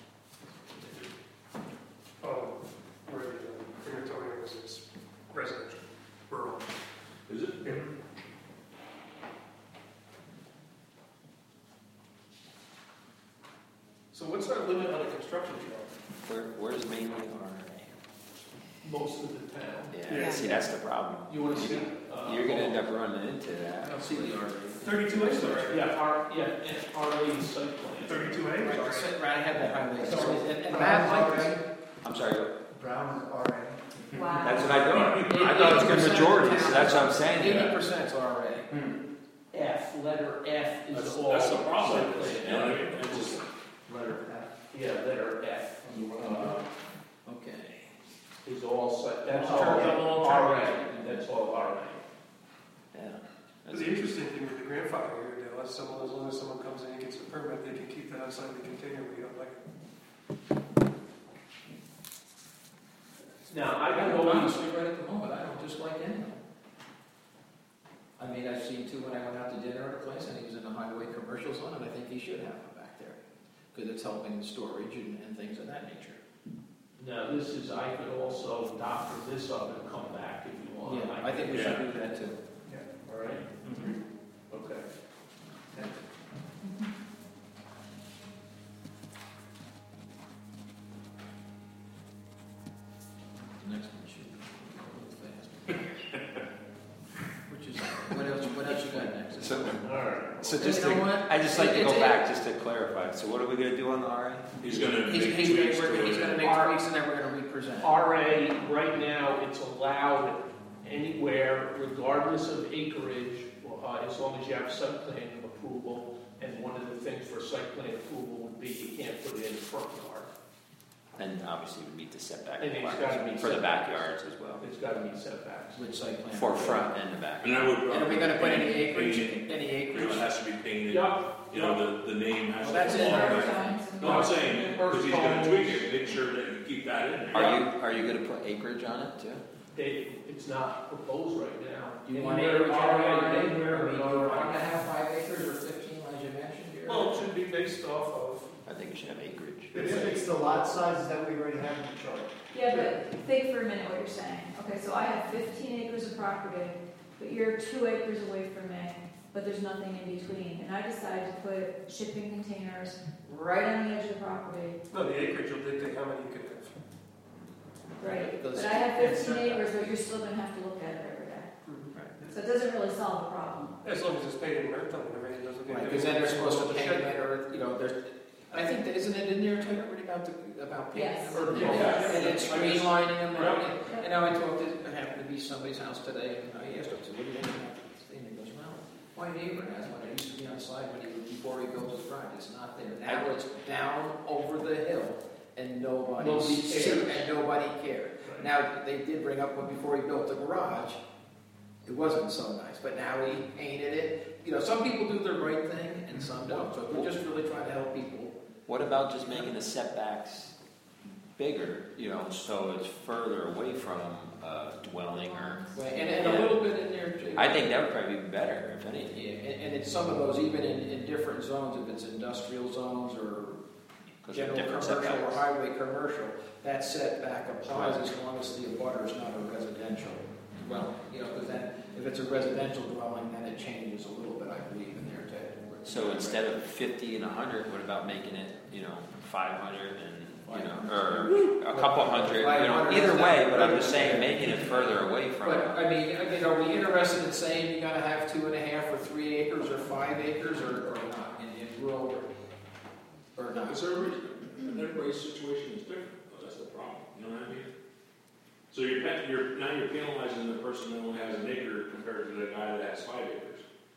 Oh, where the crematorium is residential, rural. Is it? Yeah. So what's our limit on a construction job? Where's mainly RA? Most of the town. Yeah, Yeah. see, that's the problem. You want to see? You're gonna end up running into I that. don't see the RA. 32 acres. Yeah, RA site plan. 32 Right, acres. right, I had that highway. Sorry. And Matt liked Brown it. I'm sorry, Brown is RA. Wow. that's what I thought. I thought it was good majority, so that's what I'm saying. 80% RA. F, letter F is That's, all. that's the problem. site plan. You know what I mean? It's just, Letter F. Yeah, letter F. Okay. Is all site, that's Long term, all long term. RA, that's all RA. Yeah. But the interesting thing with the grandfather here, Dale, is as long as someone comes in and gets a permit, they can keep that outside the container where you don't like it. Now, I I can can go go on, honestly right at the moment, I don't dislike any of them. I mean, I've seen two when I went out to dinner at a place, and he was in the highway commercial zone, and I think he should have them back there. Because it's helping the storage and things of that nature. now this is, I could also doctor this up and come back if you want. Yeah, I think we should do that too. All right? Okay. The next one should go a little fast. Which is, what else you got next? So, All right. so just You know to, what? I just like to go It's- back just to clarify. So what are we gonna do on the RA? he's gonna He's make gonna tweaks to it. make tweaks, and then we're gonna represent. RA, right now, it's allowed anywhere regardless of acreage, as long as you have site plan approval. And one of the things for site plan approval would be you can't put it in the front yard. And obviously we meet the setback And it's gotta requirements meet for the setbacks. backyards as well. It's got to meet setbacks. With site plan. For front and the back. And I would. And are we gonna put any acreage, Painted. any You know, it acreage? has to be painted. Yeah. You know, the name has Well, to that's be in on there. there. No, I'm saying, because he's gonna tweak it, make sure that you keep that in there. Are you gonna put acreage on it too? it's not proposed right now. Do you want Anywhere, acreage RA, anywhere? anywhere, I mean, do you or want to have 5 acres or 15, as you mentioned here? Well, it should be based off of, I think it should have acreage. It's the lot sizes that we already have in the chart. Yeah, but think for a minute what you're saying. Okay, so I have 15 acres of property, but you're 2 acres away from me, but there's nothing in between. And I decide to put shipping containers right on the edge of the property. no, the acreage will dictate how many you can have. Right. Because- But I have 15 acres, but you're still gonna have to look at it every day. So it doesn't really solve the problem. As long as it's paid in earth, and everything doesn't get. Right, because then they're supposed to pay that, or, there's, I think, isn't it in there, Ted, already about paying Yes. them? Yeah. And it's streamlining them, Yeah. and I talked to, it happened to be somebody's house today, and I asked him, I said, what do you think about this thing? He goes, well, my neighbor has one, it used to be on the side before he built his garage, it's not there. Now it's down over the hill, and nobody cared. Right. Now, they did bring up, before he built the garage, it wasn't so nice, but now he painted it. Some people do the right thing and some don't, so we're just really trying to help people. What about just making the setbacks bigger, so it's further away from dwelling or... And a little bit in there too. I think that would probably be better, if anything. Yeah, and in some of those, even in different zones, if it's industrial zones or Because they're general different commercial or setbacks. highway commercial, that setback applies as long as the abutter is not a residential. Well, because then, if it's a residential dwelling, then it changes a little bit, I believe, in there too. So instead of 50 and 100, what about making it, 500 and, or a couple hundred, 500 either is way, not- but I'm just saying making it further away from But, it. I mean, are we interested in saying you gotta have 2.5 or 3 acres or 5 acres or not in rural or not? Because everybody's situation is different, that's the problem, you know what I mean? So now you're penalizing the person that only has an acre compared to the guy that has 5 acres.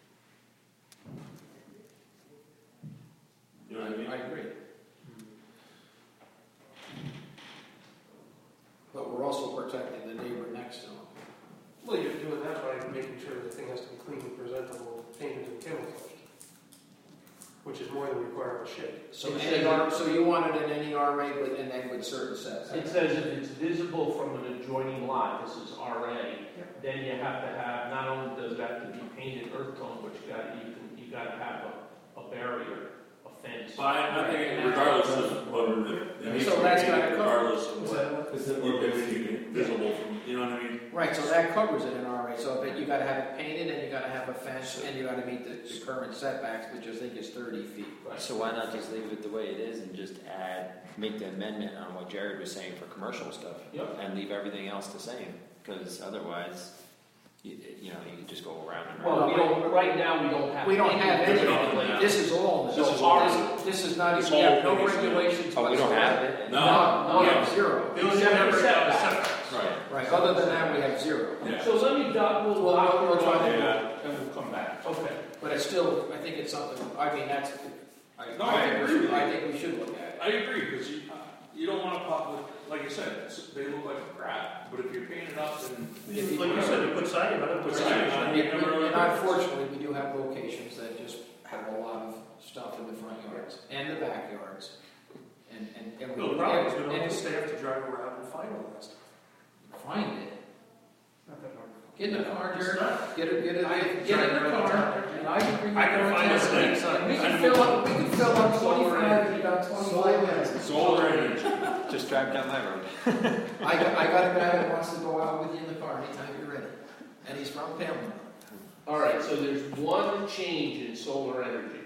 You know what I mean? I agree. But we're also protecting the neighbor next to them. Well, you're doing that by making sure the thing has to be clean and presentable, painted and camouflaged, which is more than required of a shed. So so you wanted an NERA, but and then with certain setbacks. It says if it's visible from an adjoining lot, this is RA, then you have to have, not only does it have to be painted earth tone, but you got to have a barrier, a fence. But I think regardless of whether it needs So to that's be gotta cover- regardless of what, if it's visible from, you know what I mean? Right, so that covers it in RA. So if you got to have it painted, and you got to have a fence, and you got to meet the current setbacks, which I think is 30 feet. So why not just leave it the way it is and just make the amendment on what Jared was saying for commercial stuff? Yep. And leave everything else the same? Because otherwise, you could just go around and Well, around. right now, we don't have. We don't have anything. Yeah. This is all. This is all. This is not. This We have whole no thing is new. regulations. Oh, we don't whatsoever. have it? No, we No. have zero. The only thing that breaks out is setbacks. Right. Right. Other than that, we have zero. Yeah. So let me, we'll We'll try to- and we'll come back. Okay. But it's still. I think it's something. I mean, that's. No, I agree. I think we should look at it. I agree, because you don't want to pop, like you said, they look like crap, but if you're painted up and... Like you said, you put siding on it, Put siding on it. And unfortunately, we do have locations that just have a lot of stuff in the front yards and the backyards. And we No, the problem is we and don't have it's- staff to drive around and find all that stuff. Find it. Not that hard. Get in the car, It's Jared. not. Get in I the drive around car. town. And I can bring you I can down find to this town. thing, son. We I can know. fill up 25 in about 25 minutes. Solar energy. Just drive down my road. I got a guy that wants to go out with you in the car anytime you're ready. And he's from Pamela. All right, so there's one change in solar energy.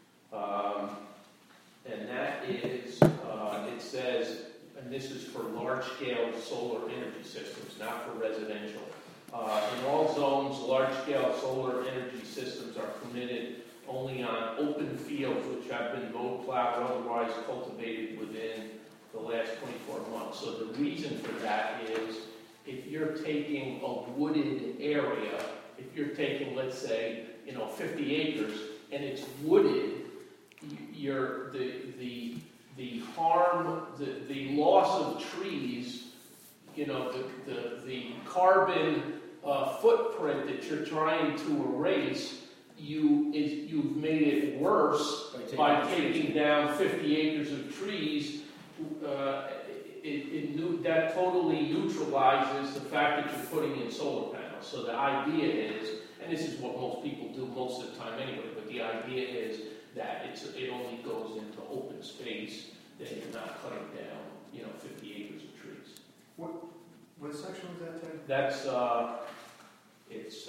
And that is, it says, and this is for large-scale solar energy systems, not for residential. In all zones, large-scale solar energy systems are permitted only on open fields which have been mowed, plowed, or otherwise cultivated within the last 24 months. So the reason for that is if you're taking a wooded area, if you're taking, let's say, 50 acres, and it's wooded, you're the harm, the loss of trees, the carbon footprint that you're trying to erase, you've made it worse by taking down 50 acres of trees. that totally neutralizes the fact that you're putting in solar panels. So the idea is, and this is what most people do most of the time anyway, but the idea is that it only goes into open space, that you're not cutting down, 50 acres of trees. What section was that, Ted? That's, it's,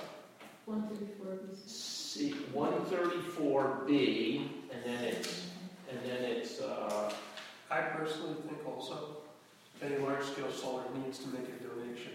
134. 134B, and then it's, I personally think also, any large-scale solar needs to make a donation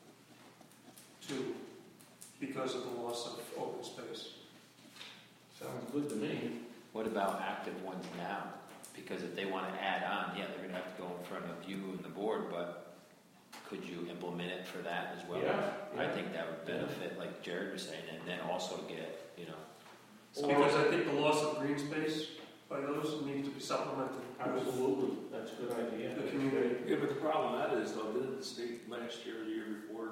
because of the loss of open space. sounds good to me. What about active ones now? Because if they want to add on, yeah, they're going to have to go in front of you and the board, but could you implement it for that as well? Yeah. I think that would benefit, like Jared was saying, and then also get, Because I think the loss of green space by those needs to be supplemented. Absolutely, that's a good idea. The community. Yeah, but the problem with that is though, didn't the state last year, or the year before,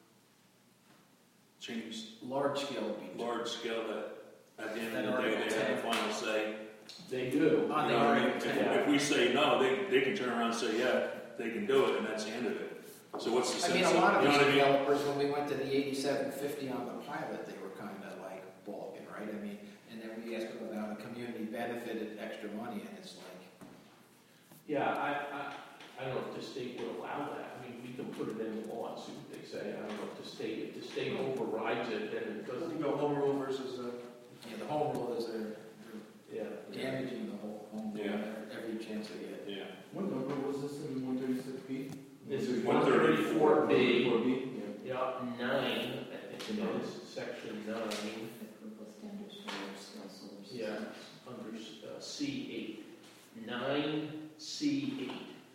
changed Large scale beach. large scale that at the end of the day, they have the final say? They do. On the You know what I mean? Article If we say no, they can turn around and say, yeah, they can do it, and that's the end of it. So what's the I sense mean, of, a lot of you know these what I mean? developers, when we went to the 8750 on the pilot, they were kind of like balking, right? I mean, and then we asked them about a community benefited extra money, and it's like, Yeah, I don't know if the state would allow that. I mean, we can put it in the law and see what they say. I don't know if the state overrides it, then it doesn't. Home rule versus the home rule is they're Yeah. damaging the whole home rule every chance they get. Yeah. What number was this in 136B? This is 134B. 134B. Yeah, 9, I think it is, section 9. Approval standards for large-scale solar systems. Yeah, under C8. 9C8.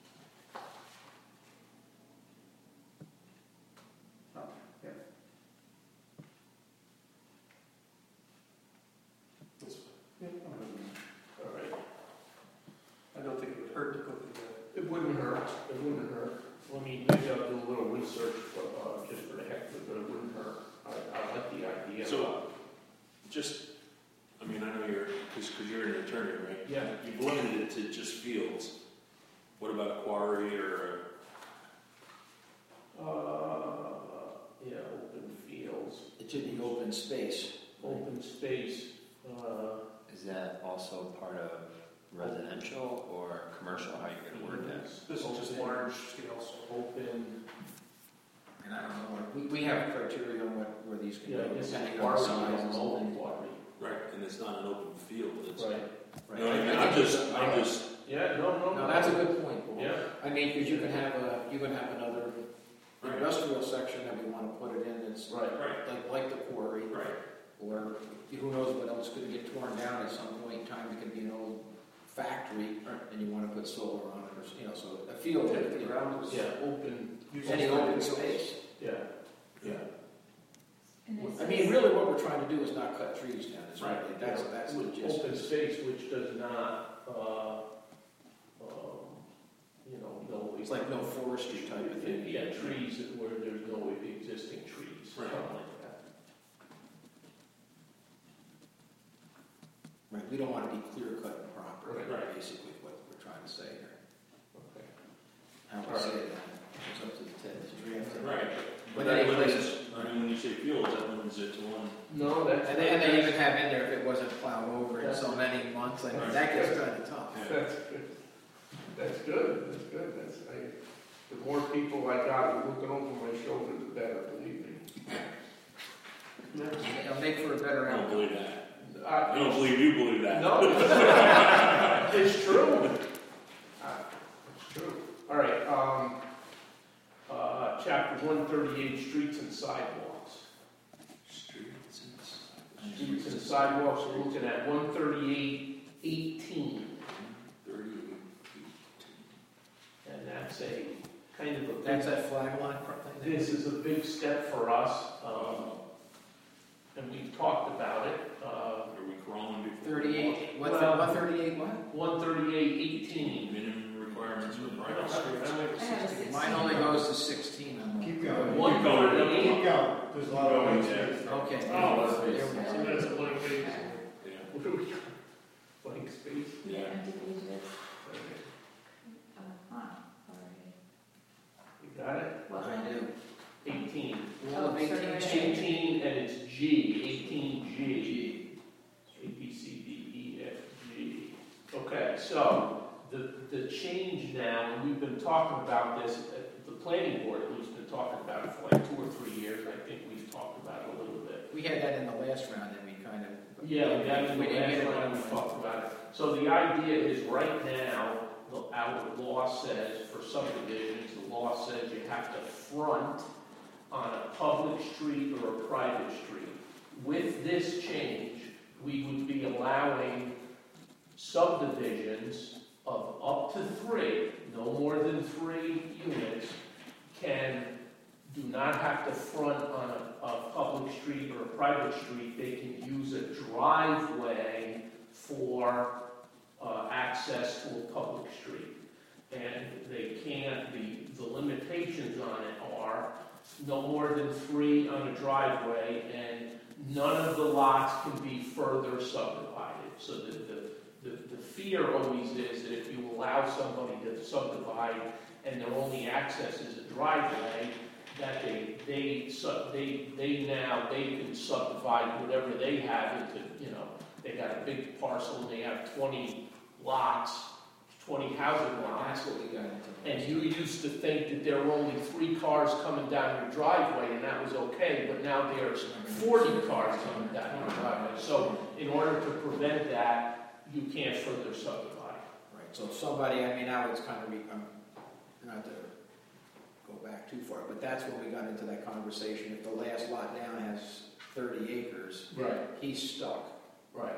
All right. I don't think it would hurt to put the It wouldn't hurt. It wouldn't hurt. Maybe I'll do a little research, just for the heck of it, but it wouldn't hurt. I like the idea. So, I mean, I know because you're an attorney, right? Yeah. You've limited it to just fields. What about a quarry or Open fields, It should be open space. open space. is that also part of residential or commercial, how you're going to word that? This is just large scale solar. Open, And I don't know, we have criteria on where these can go, this is depending on quarry, size and open things. quarry. right? And it's not an open field. It's, Right. You know what I mean? I'm just. Yeah, no. No, that's a good point, Paul. Yeah. I mean, because you can have another industrial section that we want to put it in that's Right. like the quarry, Right. or who knows what else could get torn down at some point in time. It could be an old factory, and you want to put solar on it, or so a field. The ground is Open. Any open space. Yeah. Yeah. And I mean, really, what we're trying to do is not cut trees down. It's Right. really, that's the gist. Open space which does not, It's like no forestry type of thing. Yeah, trees where there's no existing trees, something like that. Right. We don't want to be clear cut and proper. Right. Basically, what we're trying to say here. Okay. How we say that. It's up to the Ted. Right. But that any limits, place- when you say fields, that limits it to one. No, that's. And they even have in there if it wasn't plowed over in so many months. I mean, that gets kind of tough. That's good. That's good, the more people I got looking over my shoulder, the better, believe me. It'll make for a better I don't outcome. believe that. I don't believe you believe that. No, it's true. It's true. All right, chapter 138, streets and sidewalks. Streets and Streets and sidewalks, we're looking at 138.18. 38. And that's a kind of a. That's that flag line thing. This is a big step for us, and we've talked about it. Are we crawling before? 38. What's Well- that? 138. What? 138.18. Minimum requirements for I private streets. I have a 16. Mine only goes to 16. I'm Keep going. 138. Keep going. There's a lot of Going ways there. to. Okay. Oh, There we go. So that's a blank page. Yeah. What do we got? Blank space? Yeah. Empty pages. All right. G, 18G. A, B, C, D, E, F, G. Okay, so the change now, and we've been talking about this, the planning board at least been talking about it for like 2 or 3 years. I think we've talked about it a little bit. We had that in the last round, and we kind of. Yeah, we got to the last round, we talked about it. So the idea is right now, our law says for subdivisions, the law says you have to front on a public street or a private street. With this change, we would be allowing subdivisions of up to 3, no more than 3 units, do not have to front on a public street or a private street. They can use a driveway for access to a public street. And they can't, the limitations on it are no more than 3 on a driveway, and none of the lots can be further subdivided. So the fear always is that if you allow somebody to subdivide and their only access is a driveway, that they can subdivide whatever they have into, they got a big parcel and they have 20 lots, 20 housing lots. That's what we got into. And you used to think that there were only 3 cars coming down your driveway and that was okay, but now there's 40 cars coming down your driveway. So in order to prevent that, you can't further subdivide. Right, so if somebody, I was kind of, not to go back too far, but that's when we got into that conversation. If the last lot down has 30 acres, Right. he's stuck. Right.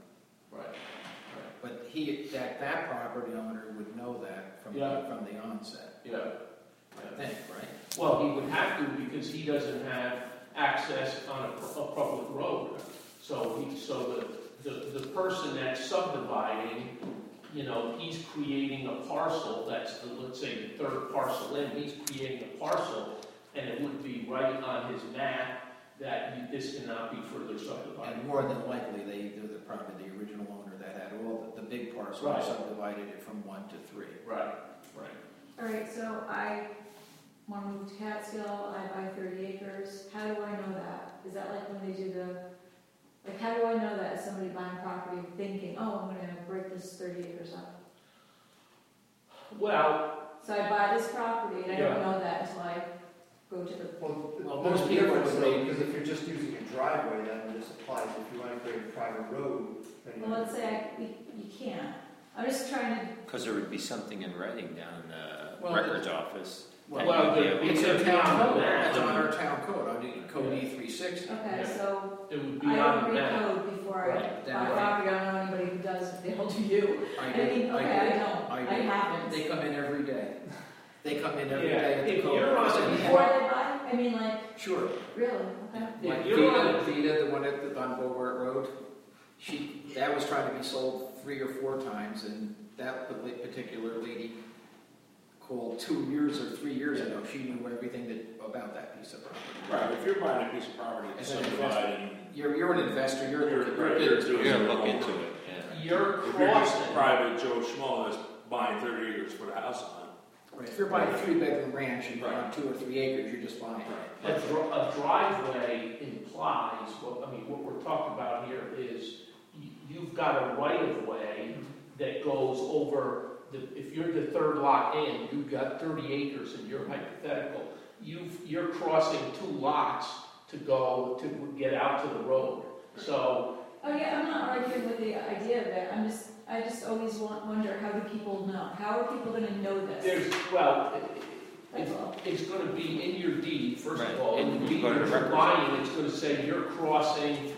But that property owner would know that from the onset, Yeah. I think, right? Well, he would have to because he doesn't have access on a public road. So the person that's subdividing, he's creating a parcel that's let's say the 3rd parcel in. He's creating a parcel, and it would be right on his map that this cannot be further subdivided. And more than likely, they're probably the original owner that had all the big parcel, Right. subdivided it from 1 to 3. Right. All right, so I want to move to Catskill, I buy 30 acres. How do I know that? Is that like when they do how do I know that as somebody buying property thinking, oh, I'm going to break this 30 acres up? Well, So I buy this property and I don't Yeah. know that until I go to the, Well, There's most a people difference would though, say- because if you're just using a driveway, then this applies. If you want to create a private road, then well, let's say you can't. I'm just trying to, Because there would be something in writing down in the Well, records office. Well, Well, it's a it's town on code, that. it's on our town code, code E360. okay, Yeah. so it would be I don't on read that. code before I Right, then buy right. property. I don't know anybody who does, they all do you. I mean, okay, I don't. I haven't. They come in every day. They come in every Yeah, day at the if code. you're on office a- and Before they buy? I mean, like, Sure. really? Okay. Like If you're on Vita, the one on Bogart Road, that was trying to be sold 3 or 4 times, and that particular lady called 2 years or 3 years ago. She knew everything about that piece of property. Right, if you're buying a piece of property to As an subdivide and You're an investor. You're you're doing You're going to look into it. Yeah. You're if you're just crossing. private Joe Schmo that's buying 30 acres to put a house on, Right. If you're buying a 3-bedroom ranch and you're on 2 or 3 acres, you're just buying it. A driveway implies, what we're talking about here is you've got a right-of-way that goes over, if you're the 3rd lot in, you've got 30 acres in your hypothetical, you're crossing 2 lots to get out to the road. So, Oh yeah, I'm not arguing with the idea of it. I just always wonder, how do people know? How are people going to know this? That's all. it's going to be in your deed, first Right. of all. And In the you deed go to you're records. buying, it's going to say you're crossing,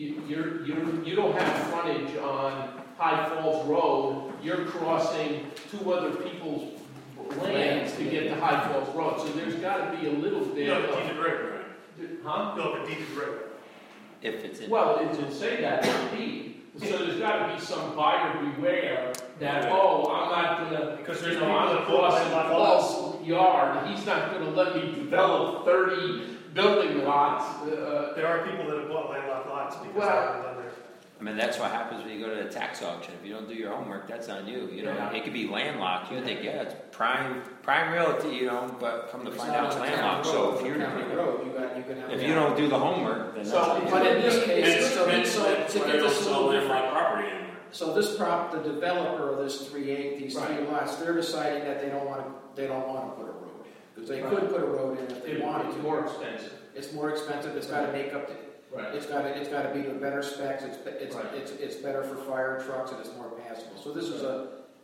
you don't have frontage on High Falls Road, you're crossing 2 other people's lands to get to High Falls Road. So there's got to be a little bit No, of... deeded right. Huh? No, the deeded right. If it's in. Well, it didn't say that in the deed. So there's got to be some buyer beware that, I'm not going to, Because there's I'm people that crossing bought lots. Paul's yard, he's not going to let me develop 30 building lots. There are people that have bought landlocked lots because Well, they haven't done their. I mean, that's what happens when you go to the tax auction. If you don't do your homework, that's on you. You know, Yeah. it could be landlocked. You think, yeah, it's prime realty, you know, but come to It's find not out it's on a county landlocked. road. So if It's a you're, county road, you can have. if you don't do the homework, then So, that's But in this case, And so and- to but get they don't this a sell little different. landlocked property anymore. So the developer of this these three Right. lots, they're deciding that they don't want to put a road. Because they could put a road in if they wanted It's to. more expensive. It's more expensive, it's gotta make up to, Right. it's gotta be to better specs, it's Right. it's better for fire trucks and it's more passable. So this is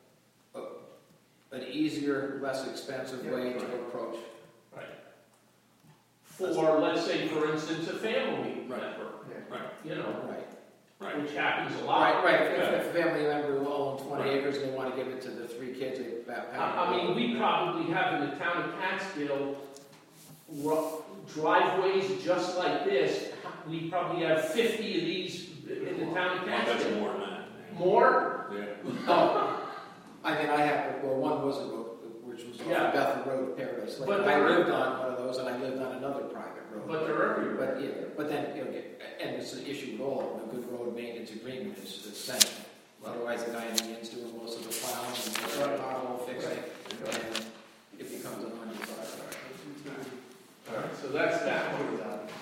an easier, less expensive way to approach. Right. For, let's say, for instance, a family Right. member, Right, you know, Right. which happens a lot. Right. If a family member will own 20 acres and they want to give it to the 3 kids, I mean, we probably have in the town of Catskill driveways just like this. We probably have 50 of these in the town of well, that's Catskill. more than that. More? Yeah. Oh, I mean, one was a road, which was Yeah. off Bethel Road, Paradise Lake. But I they're- lived on one of those, and I lived on another private road. But they're everywhere. But, yeah, but then, and it's an issue with all of them, a good road maintenance agreement is the same. Otherwise, the guy in the end's doing most of the plowing, and the pothole fixing, and it becomes an undesirable. All right, so that's that one.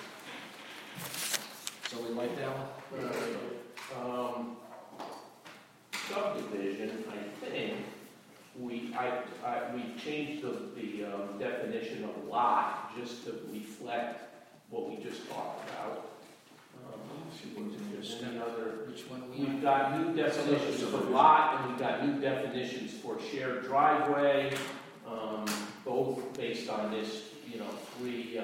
So we like that one? Subdivision, I think, we changed the definition of lot just to reflect what we just talked about. Any other, Which one we've got new definitions for lot, and we've got new definitions for shared driveway, both based on this, three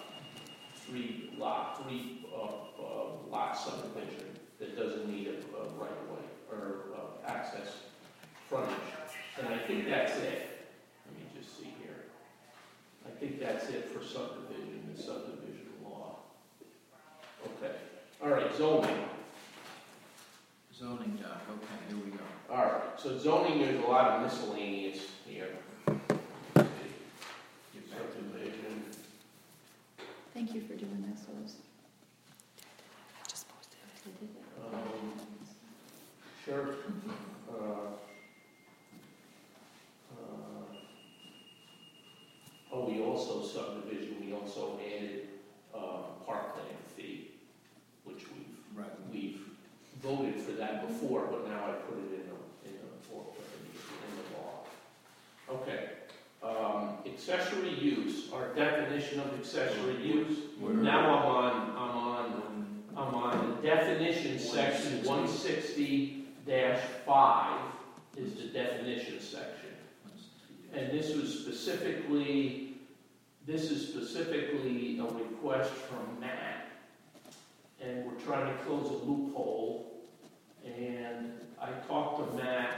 lot subdivision that doesn't need a right of way or access frontage. And I think that's it. Let me just see here. I think that's it for subdivision, the subdivision law. Okay. All right, zoning. Zoning doc, okay, here we go. All right, so zoning, there's a lot of miscellaneous here. Subdivision. Thank you for doing this, Liz. Just posted it. I did it. Sure. We also subdivision, we also added parkland fee, which we've voted for that before, but now I put it in the law. Okay. Accessory use, our definition of accessory use. Now I'm on the definition section 160-5 is the definition section. And this is specifically a request from Matt. And we're trying to close a loophole. And I talked to Matt,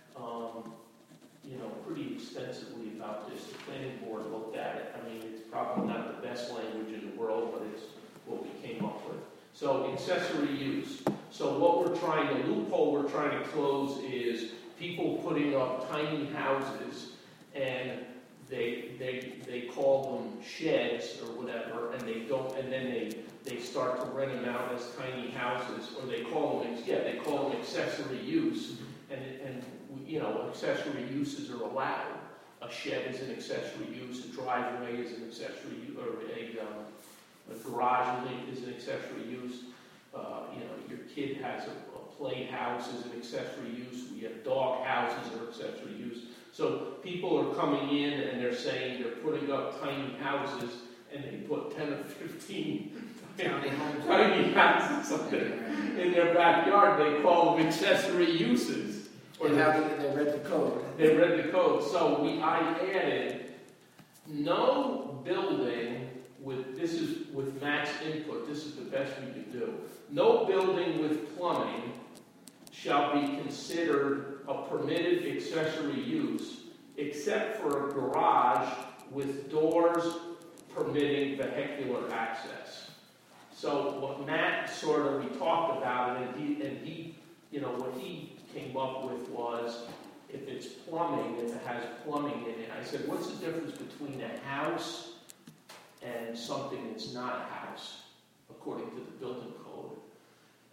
pretty extensively about this. The planning board looked at it. I mean, it's probably not the best language in the world, but it's what we came up with. So accessory use. So what loophole we're trying to close is people putting up tiny houses and they call them sheds or whatever, and then they start to rent them out as tiny houses, or they call them accessory use, and accessory uses are allowed. A shed is an accessory use, a driveway is an accessory use, or a garage is an accessory use. Your kid has a playhouse as an accessory use. We have dog houses are accessory use. So people are coming in and they're saying they're putting up tiny houses, and they put 10 or 15 tiny houses in their backyard. They call them accessory uses. Or they read the code. They read the code. So I added no building this is with Matt's input, this is the best we can do. No building with plumbing shall be considered a permitted accessory use except for a garage with doors permitting vehicular access. So what Matt we talked about it, and he what he came up with was, if it's plumbing, if it has plumbing in it, I said, what's the difference between a house and something that's not a house, according to the building code?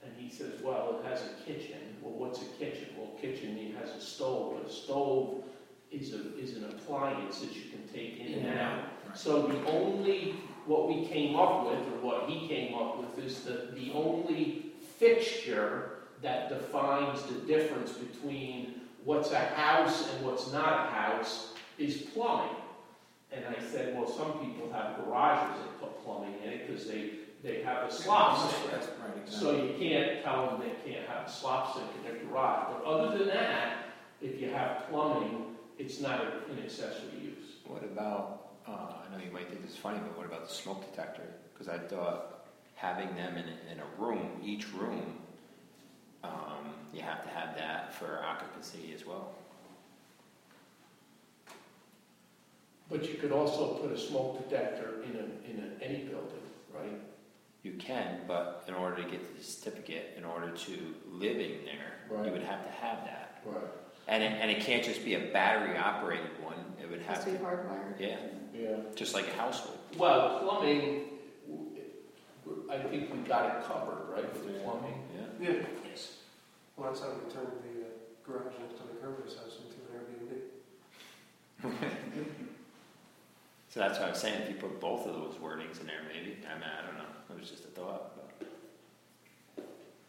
And he says, well, it has a kitchen. Well, what's a kitchen? Well, kitchen, it has a stove. A stove is an appliance that you can take in and out. Right. So what we came up with, or what he came up with, is the only fixture that defines the difference between what's a house and what's not a house is plumbing. And I said, well, some people have garages that put plumbing in it because they have a slop sink. That's right, exactly. So you can't tell them they can't have a slop sink in their garage. But other than that, if you have plumbing, it's not an accessory use. What about, I know you might think this is funny, but what about the smoke detector? Because I thought having them in a room, each room, you have to have that for occupancy as well. But you could also put a smoke detector in any building, right? You can, but in order to get the certificate, in order to live in there, Right. you would have to have that. Right. And it can't just be a battery operated one. It would have Has to to, be hardwired. yeah, Yeah. just like a household. Well, plumbing, I think we got it covered, right, with the plumbing? Yeah. Yeah. Well, that's how we turned the garage next to the Kerber's house into an Airbnb. So that's what I was saying. If you put both of those wordings in there, maybe. I mean, I don't know. It was just a thought. But.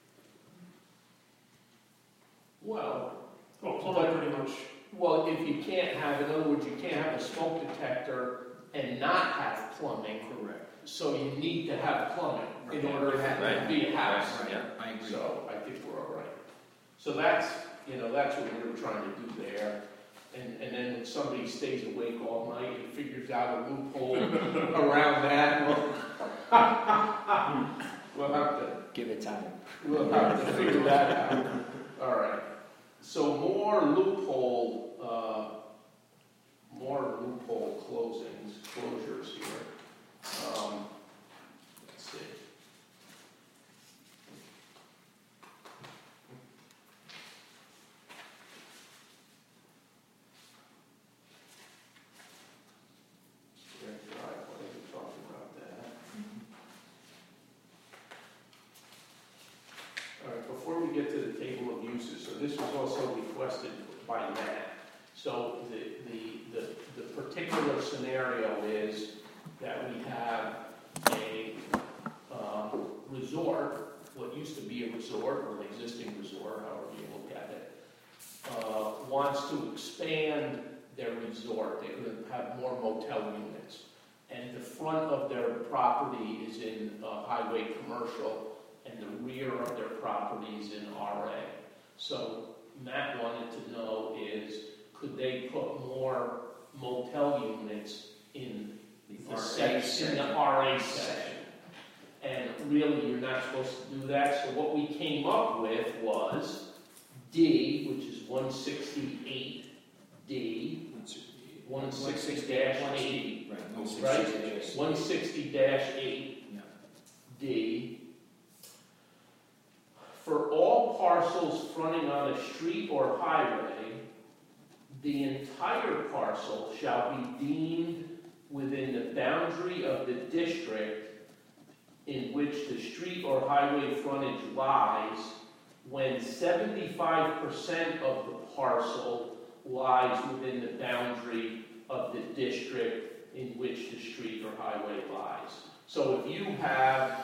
Well, Plumbing pretty much. well, if you can't have, in other words, you can't have a smoke detector and not have plumbing. Correct. So you need to have plumbing in Right. order for it to be a house. Right. Yeah. I agree. So I think we're all right. So that's what we were trying to do there. And then when somebody stays awake all night and figures out a loophole around that, we'll have to Give it time. figure that out. All right. So more loophole closures here. Let's see. Direct driveway, we talked about that. All right, before we get to the table of uses, so this was also requested by Matt. So the particular scenario is that we have a resort, what used to be a resort, or an existing resort, however you look at it, wants to expand their resort. They're going to have more motel units. And the front of their property is in highway commercial, and the rear of their property is in RA. So Matt wanted to know is, could they put more motel units in the RA section? And really, you're not supposed to do that. So what we came up with was D, which is 168D, 160-8, right? 160-8D. For all parcels fronting on a street or highway, the entire parcel shall be deemed within the boundary of the district in which the street or highway frontage lies when 75% of the parcel lies within the boundary of the district in which the street or highway lies. So if you have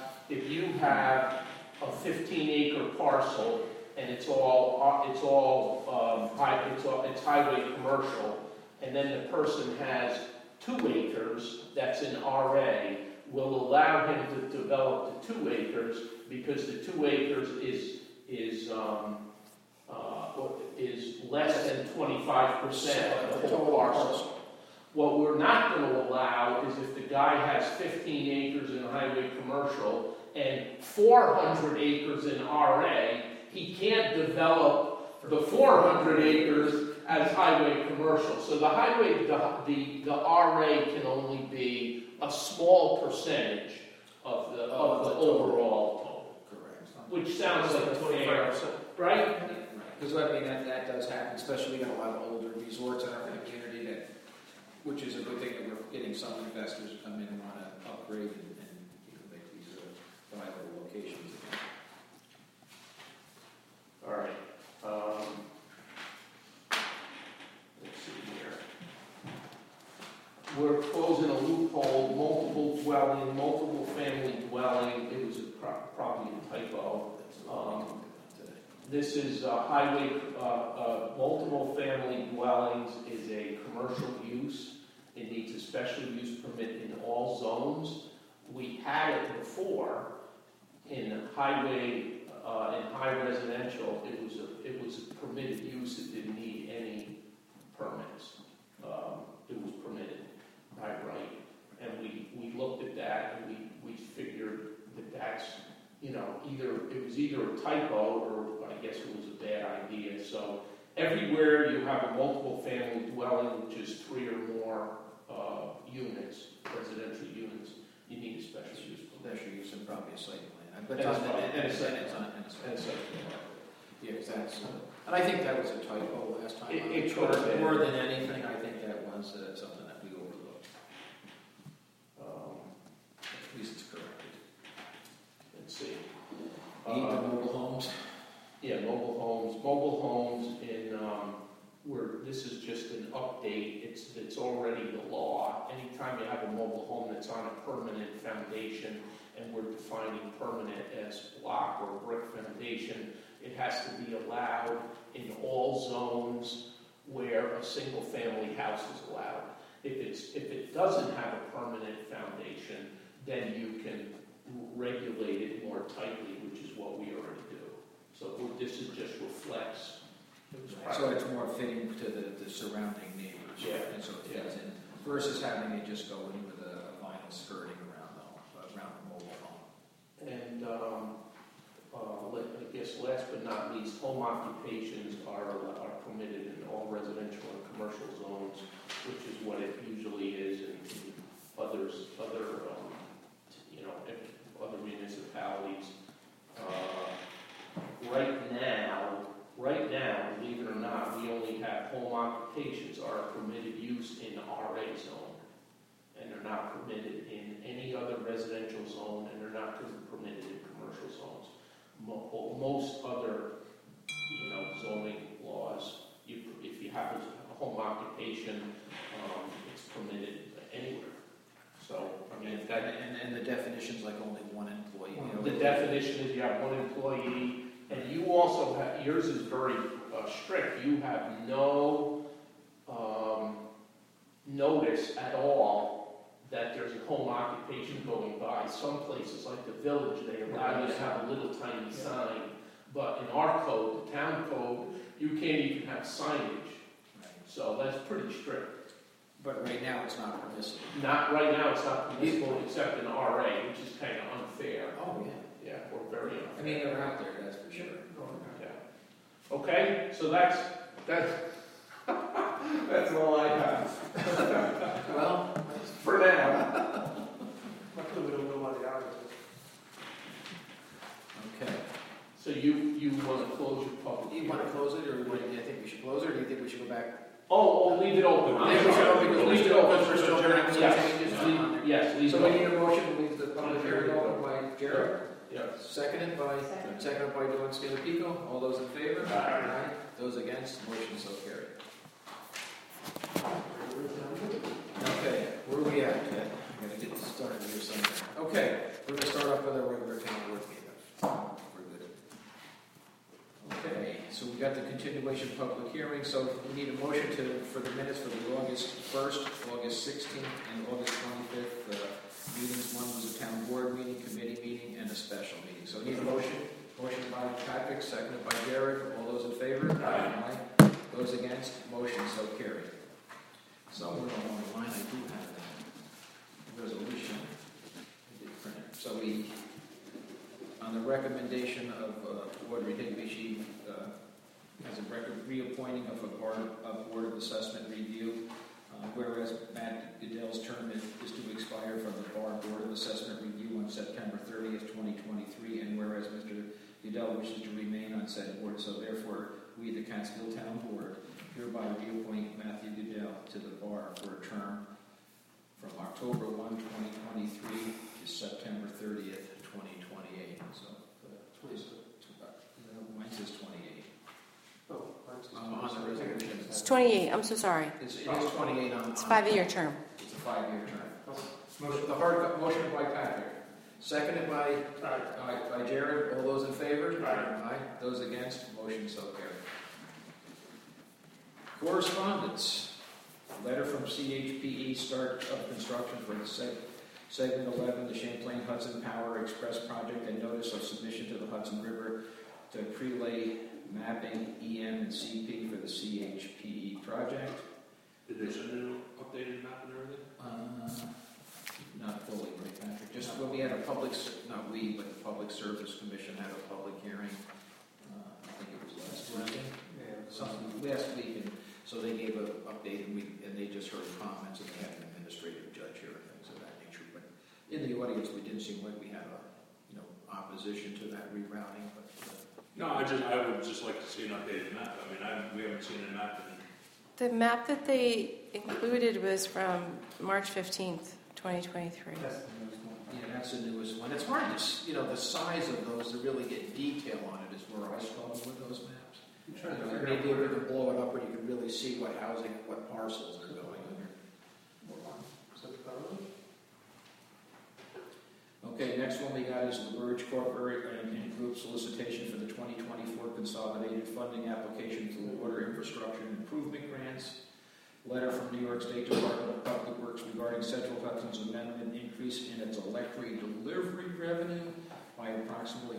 a 15-acre parcel and it's highway commercial, and then the person has 2 acres that's in RA, will allow him to develop the 2 acres because the 2 acres is less than 25% of the whole parcel. What we're not going to allow is if the guy has 15 acres in highway commercial and 400 acres in RA, he can't develop the 400 acres as highway commercial. So the RA can only be a small percentage of the overall total. Correct. Which sounds like 25%, right? Because I mean, that does happen, especially we got a lot of older resorts in our community which is a good thing that we're getting some investors to come in and want to upgrade and make these viable locations again. we're closing a loophole, multiple dwelling, multiple family dwelling. It was probably a typo. This is highway, multiple family dwellings is a commercial use. It needs a special use permit in all zones. We had it before in highway, in high residential. It was a permitted use. It didn't need any permits. It was permitted by right. And we looked at that and we figured that that's, either a typo or I guess it was a bad idea. So everywhere you have a multiple family dwelling, which is 3 or more units, residential units, you need a special use permit. Special use and probably a site plan. But And it's a on, site- and it's on, and a site plan. yeah, that's, and I think that was a typo last time. It could have been. More than anything, I think that was something that we overlooked. At least it's corrected. Let's see. The mobile homes. Yeah, mobile homes in, this is just an update, it's already the law. Anytime you have a mobile home that's on a permanent foundation, and we're defining permanent as block or brick foundation, it has to be allowed in all zones where a single family house is allowed. If it doesn't have a permanent foundation, then you can regulate it more tightly, which is what we already do. So this is just reflects. So it's more fitting to the surrounding neighbors. Yeah. And so it fits in, versus having it just go in with a vinyl skirting around the mobile home. And I guess last but not least, home occupations are permitted in all residential and commercial zones, which is what it usually is in other municipalities. Right now, believe it or not, we only have home occupations are permitted use in the RA zone, and they're not permitted in any other residential zone, and they're not permitted in commercial zones. Most other, zoning laws, if you have a home occupation, it's permitted anywhere. So, I mean, if that. And the definition's like only one employee. The definition is you have one employee, and you also have, yours is very strict. You have no notice at all that there's a home occupation going by. Some places, like the Village, they allow you to have a little tiny sign. But in our code, the town code, you can't even have signage. So that's pretty strict. But right now, it's not permissible. Right now, it's not permissible except in RA, which is kind of unfair. Oh, yeah. Yeah, we're very unfair. I mean, they're out there, that's for sure. Yeah. Okay, so that's that's all I have. Well, For now. Luckily, we don't know what the hours okay. So you want to close your public Do you hearing? want to close it, or do you think we should close it, or do you think we should go back? Oh, leave it open. I think we should open, leave it open for still having some Yes, changes on there. yes, leave So it we open. need a motion to leave the public hearing open by Jared, Yeah. seconded by Dawn Scalapico. All those in favor? Aye. Those against? Motion so carried. Okay, where are we at? I gotta get started here somewhere. Okay, we're gonna start off with our regular town board meeting. We're good. Okay, so we got the continuation public hearing, so we need a motion for the minutes for the August 1st, August 16th, and August 25th meetings. One was a town board meeting, committee meeting, and a special meeting. So we need a motion. Motion by Patrick, seconded by Jared. All those in favor? Aye. Those against? Motion so carried. Somewhere along the line, I do have that resolution. I did print it. So on the recommendation of Audrey Higby, she has a reappointing of a board of assessment review. Whereas Matt Goodell's term is to expire from the Bar Board of Assessment Review on September 30th, 2023, and whereas Mr. Goodell wishes to remain on said board, so therefore we, the Catskill Town Board, hereby reappoint Matthew Goodell to the bar for a term from October 1, 2023 to September 30th, 2028. So, mine says 28. Oh, mine's On the resolution. It's 28, I'm so sorry. It is 28 on. It's a 5-year term. It's a a 5-year term. The hard motion by Patrick, seconded by Jared. All those in favor? Aye. Those against? Motion so carried. Correspondence. Letter from CHPE, start of construction for the segment 11, the Champlain Hudson Power Express project, and notice of submission to the Hudson River to prelay mapping EM and CP for the CHPE project. Did they send an updated map and everything? Not fully, right, Patrick? Just when we had a public, not we, but the Public Service Commission had a public hearing. I think it was last week. Last week, and so they gave an update, and they just heard comments, and they had an administrative judge here and things of that nature. But in the audience, we didn't seem like we had opposition to that rerouting. But No, I would just like to see an updated map. I mean, we haven't seen a map in. The map that they included was from March 15th, 2023. That's the newest one. yeah, that's the newest one. It's hard to, the size of those to really get detail on it is where I struggle with those maps. Maybe if you can blow it up where you can really see what housing, what parcels are going under. Okay, next one we got is the Burge Corporate and Group solicitation for the 2024 consolidated funding application for water infrastructure and improvement grants. Letter from New York State Department of Public Works regarding Central Hudson's amendment increase in its electric delivery revenue by approximately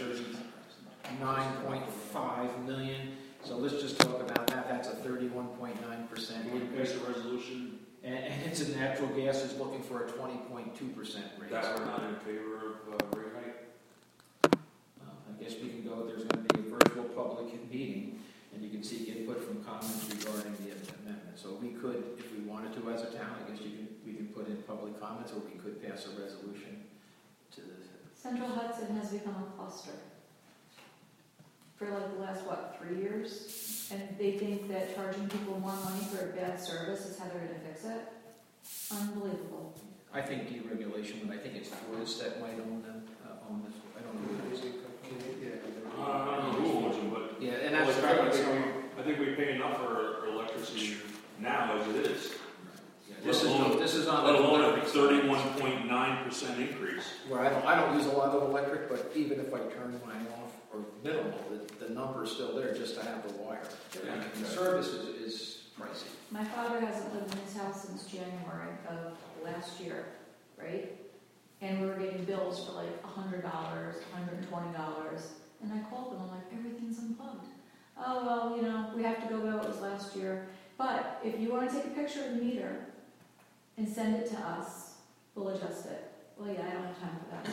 $139.5 million. So let's just talk about that. That's a 31.9% Pass a resolution and it's in natural gas is looking for a 20.2% raise. that we're not in favor of rate hike. I guess we can go, there's going to be a virtual public meeting, and you can seek input from comments regarding the amendment. So we could, if we wanted to as a town, I guess we can put in public comments, or we could pass a resolution to the... Central Hudson has become a cluster for like the last, 3 years? And they think that charging people more money for a bad service is how they're going to fix it? Unbelievable. I think deregulation, but I think it's Fortis that might own them, own this. I don't know who it is. I don't know who owns them, but Yeah, and that's I think we pay enough for electricity now as it is. This is on Let the alone a delivery. 31.9% increase. Where I don't use a lot of electric, but even if I turn mine off or minimal, the number's still there just to have the wire. And the service is pricey. My father hasn't lived in his house since January of last year, right? And we were getting bills for like $100, $120. And I called them, I'm like, everything's unplugged. Oh, well, we have to go by what was last year. But if you want to take a picture of the meter and send it to us, we'll adjust it. Well, yeah, I don't have time for that.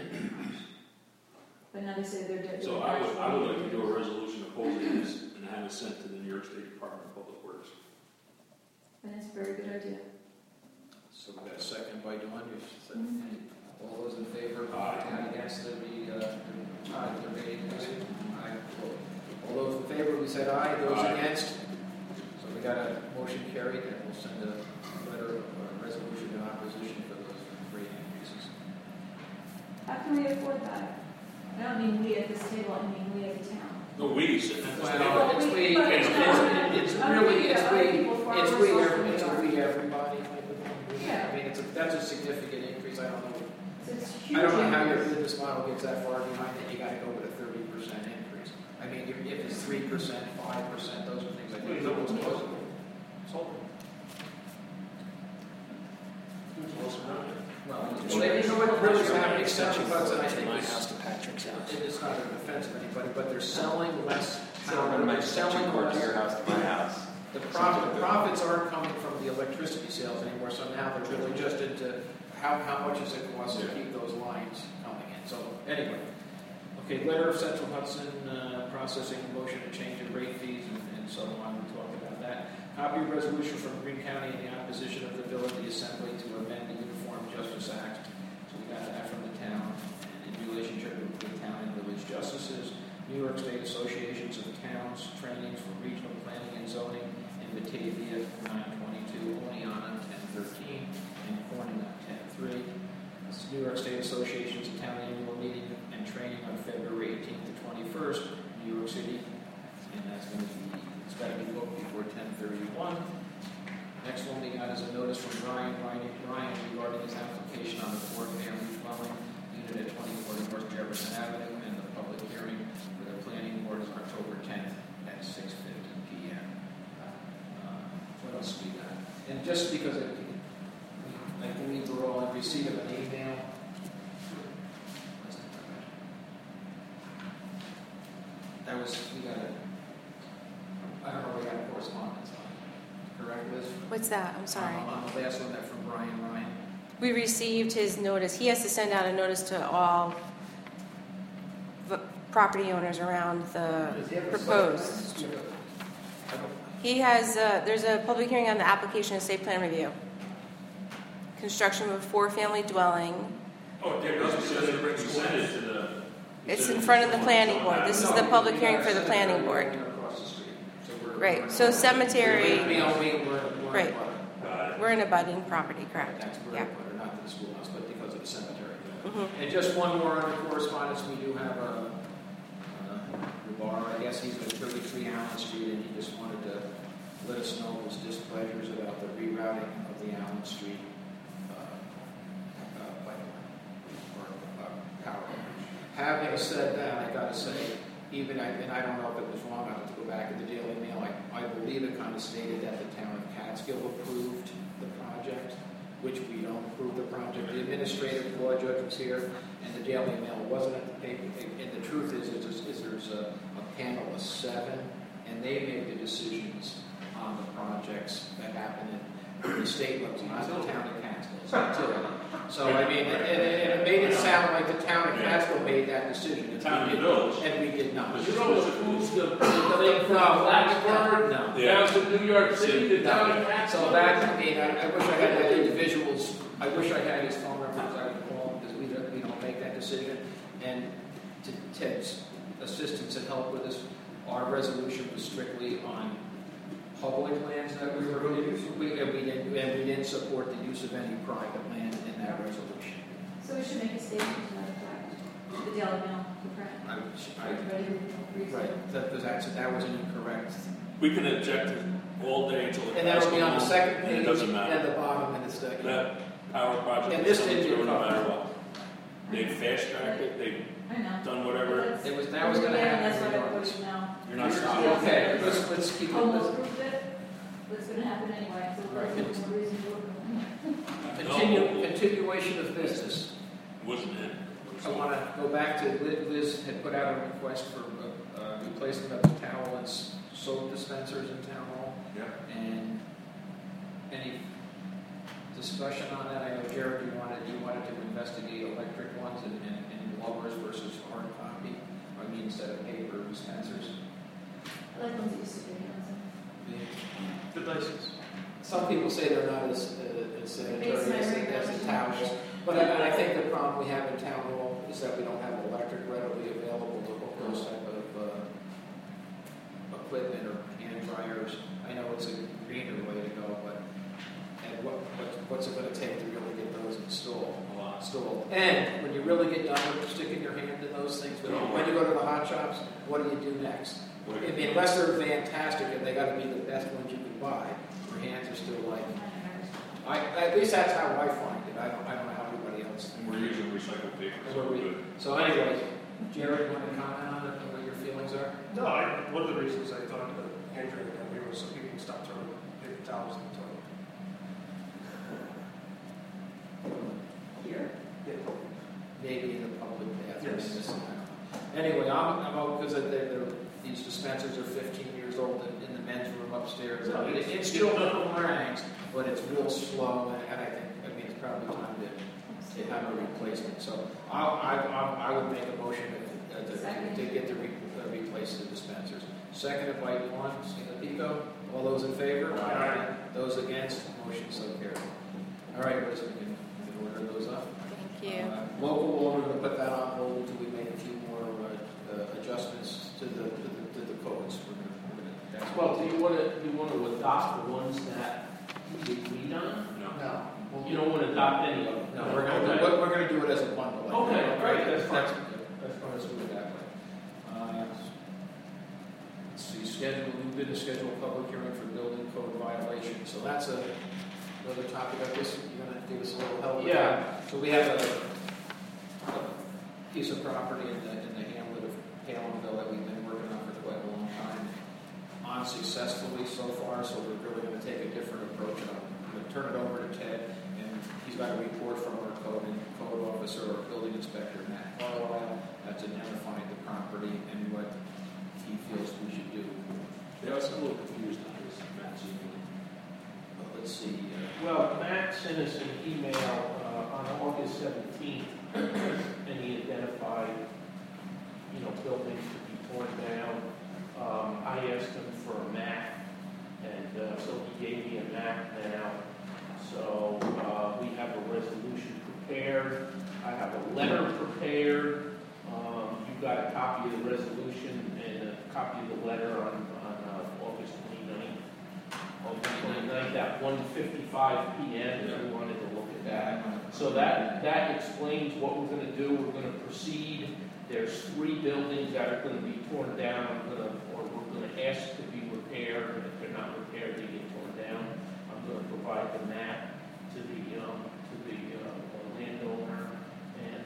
But now they say they're doing. So I would like to do a resolution opposing this and have it sent to the New York State Department of Public Works. And it's a very good idea. So we got a second by Dawn. Mhm. All those in favor? Aye. And against the aye. All those in favor, we said aye. Those Aye. against? So we got a motion carried, and we'll send a letter of resolution in opposition for those rate increases. How can we afford that? I don't mean we at this table, I mean we as a town. No, we sitting at this table. Well, it's we, But it's everybody. Yeah. I mean, that's a significant increase. I don't know. It's huge. I don't know how your business model gets that far behind it. You got to go with a 30% increase. I mean, if it's 3%, 5%, those are things I think it's almost possible. Well, what really is happening in Central Hudson, I think, My house to Patrick's house. it's not an offense of anybody, but they're selling less power. From my They're selling cord to less. your house to my house. The profits aren't coming from the electricity sales anymore, so now they're really just into how much does it cost to keep those lines coming in. So anyway, okay, letter of Central Hudson processing a motion to change the rate fees and so on. We talked about that. Copy of resolution from Greene County in the opposition of the bill of the Assembly to amend the Uniform Justice Act. So we got that from the town and in relationship with the town and village justices. New York State Associations of Towns, trainings for regional planning and zoning in Batavia 922, Oleana 1013, and Corning 10-3. New York State Associations of Town annual meeting and training on February 18th to 21st, New York City, and it's got to be booked before 10:31. Next one we got is a notice from Brian regarding his application on the four-family dwelling unit at 24 North Jefferson Avenue, and the public hearing for the planning board is October 10th at 6:50 p.m. What else we got? And just because I believe we're all in receipt of an email. That was, we got it. I don't know, we got correspondence on it. Correct, Liz? What's that? I'm sorry. On the last one, that from Brian Ryan. We received his notice. He has to send out a notice to all property owners around the proposed. He has, there's a public hearing on the application of site plan review. Construction of a four-family dwelling. Oh, Dick, you sent it to the... It's in front of the planning board. This is the public hearing for the planning board. Right, so cemetery, right. We're in a budding property, correct? That's where Yeah. we put it, not to the schoolhouse, but because of the cemetery. Mhm. And just one more under correspondence, we do have a Rubar, I guess he's at 33 Allen Street, and he just wanted to let us know his displeasures about the rerouting of the Allen Street power. Having said that, I got to say, and I don't know if it was wrong, I have to go back in the Daily Mail, I believe it kind of stated that the town of Catskill approved the project, which we don't approve the project. The administrative law judge was here, and the Daily Mail wasn't at the paper. And the truth is there's a panel of 7, and they make the decisions on the projects that happen in the state level, not the town of Catskill. So I mean, and it made it sound like the town of Catskill made that decision. The town of the village. And we did not. You know, who's the thing from Blacksburg? No. Yeah. Down to New York City, the town of Catskill. So that, I mean, I wish I had that individual's, I wish I had his phone number, because I would call him, because we don't make that decision. And to Ted's assistance and help with this, our resolution was strictly on public lands that we were going to use. We didn't support the use of any private land in that resolution. So we should make a statement to that effect. The Daily Mail, Right, that was incorrect. We can object all day until the And that'll be on the second and page, it doesn't and matter. the bottom, and it's the, That power project And is this coming didn't through no get matter covered. what. They fast-tracked it, they've I know. done whatever. That's- that was gonna happen That's what I regardless. voted now. You're not stopping. Okay, let's keep it. Almost proved it. What's going to happen anyway? So Right. there's no reason to vote. Continuation of business. Wasn't it? I want to go back to Liz had put out a request for replacement of the towel and soap dispensers in town hall. Yeah. And any discussion on that? I know Jared, you wanted to investigate electric ones and blowers versus hard copy. I mean, instead of paper dispensers. I like ones that used to be handsome. The nicest. Some people say they're not as sanitary as the towels, but I think the problem we have in town hall is that we don't have electric readily available to hook those type of equipment or hand dryers. I know it's a greener way to go, but what's it going to take to really get those installed? And when you really get done with sticking your hand in those things, when you go to the hot shops, what do you do next? I mean, unless they're fantastic and they got to be the best ones you can buy, your hands are still like. At least that's how I find it. I don't know how everybody else. And we're using recycled paper, so Where we're we- good. So anyway, Jared, you want to comment on it, what your feelings are? No, one of the reasons I thought the hand drying down here was so people can stop throwing paper towels in the toilet. Here? Yeah. Maybe in the public bathroom. Yes. Anyway, I'm out because these dispensers are 15 years old in the men's room upstairs. No, It's still boomerangs, but it's real slow, and I think it's probably time to have a replacement. So I would make a motion to get replace the dispensers. Seconded by Yuan, Pico. All those in favor? Aye. Those against? Motion so carried. All right, Liz, we can order those up. Thank you. Local law, we're going to put that on hold until we make a few more adjustments to the codes. Well, do you want to adopt the ones that we agreed on? No. You don't want to adopt any of them? No, we're going to do it as a bundle. Okay, great, that's fine. That's fine, let's do it that way. Let's see, new business schedule, public hearing for building code violations. so that's another topic. I guess you're going to give us a little help with Yeah. that. So we have a piece of property in the hamlet of Palenville that we've been working on for quite a long time, unsuccessfully so far, so we're really going to take a different approach. And I'm going to turn it over to Ted, and he's got a report from our code officer or building inspector, Matt Carlisle, that's identifying the property and what he feels we should do. Yeah, I was a little confused on this, Matt's email. Let's see. Well, Matt sent us an email on August 17th, and he identified, buildings to be torn down. I asked him for a map, and so he gave me a map now. So we have a resolution prepared. I have a letter prepared. You've got a copy of the resolution and a copy of the letter on August 29th. August 29th at 1:55 p.m. if we wanted to look at that. So that explains what we're going to do. We're going to proceed. There's 3 buildings that are going to be torn down. We're going to ask to be repaired. If they're not repaired, they get torn down. I'm going to provide the map to the landowner, and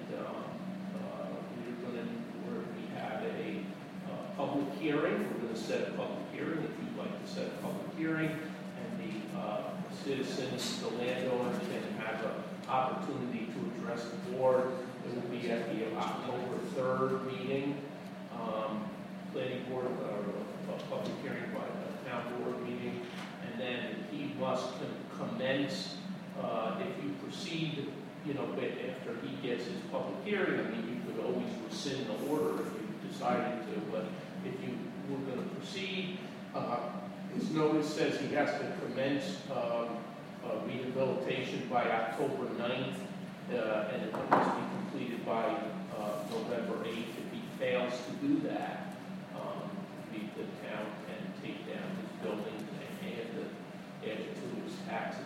we have a public hearing. We're going to set a public hearing if you'd like to set a public hearing, and the citizens, the landowners, can have an opportunity to address the board. It will be at the October 3rd meeting, planning board, or a public hearing by the town board meeting, and then he must commence, if you proceed, after he gets his public hearing. I mean, you could always rescind the order if you decided to, but if you were going to proceed, his notice says he has to commence rehabilitation by October 9th, and it must be completed by November 8th. If he fails to do that, the town can take down his building and add it to his taxes.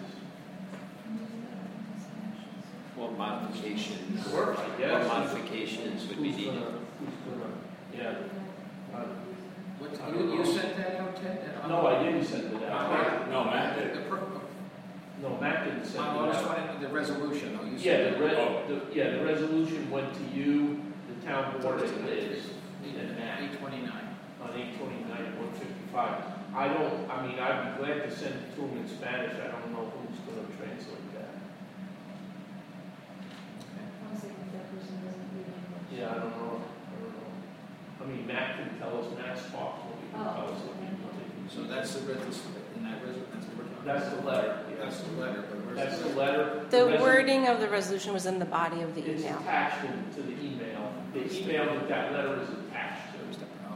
What modifications? Sure, I guess. What modifications would be needed? Yeah. You sent that out, Ted? No, I didn't send it out. No, Matt did. No, Matt didn't send it I was out. trying to, the resolution, though. You Yeah, said the resolution went to you, the town board, and Liz, and Matt. 829. On 829 at 155. I'd be glad to send it to him in Spanish. I don't know who's going to translate that. Honestly, I think that person doesn't read English. Yeah, I don't know. I mean, Matt can tell us, Matt's talking, he can tell us what he wants. So that's the in that resolution. That's the letter. Yeah. That's the letter. But where's That's the letter. The wording of the resolution was in the body of the It's email. attached to the email. The email that letter is attached to.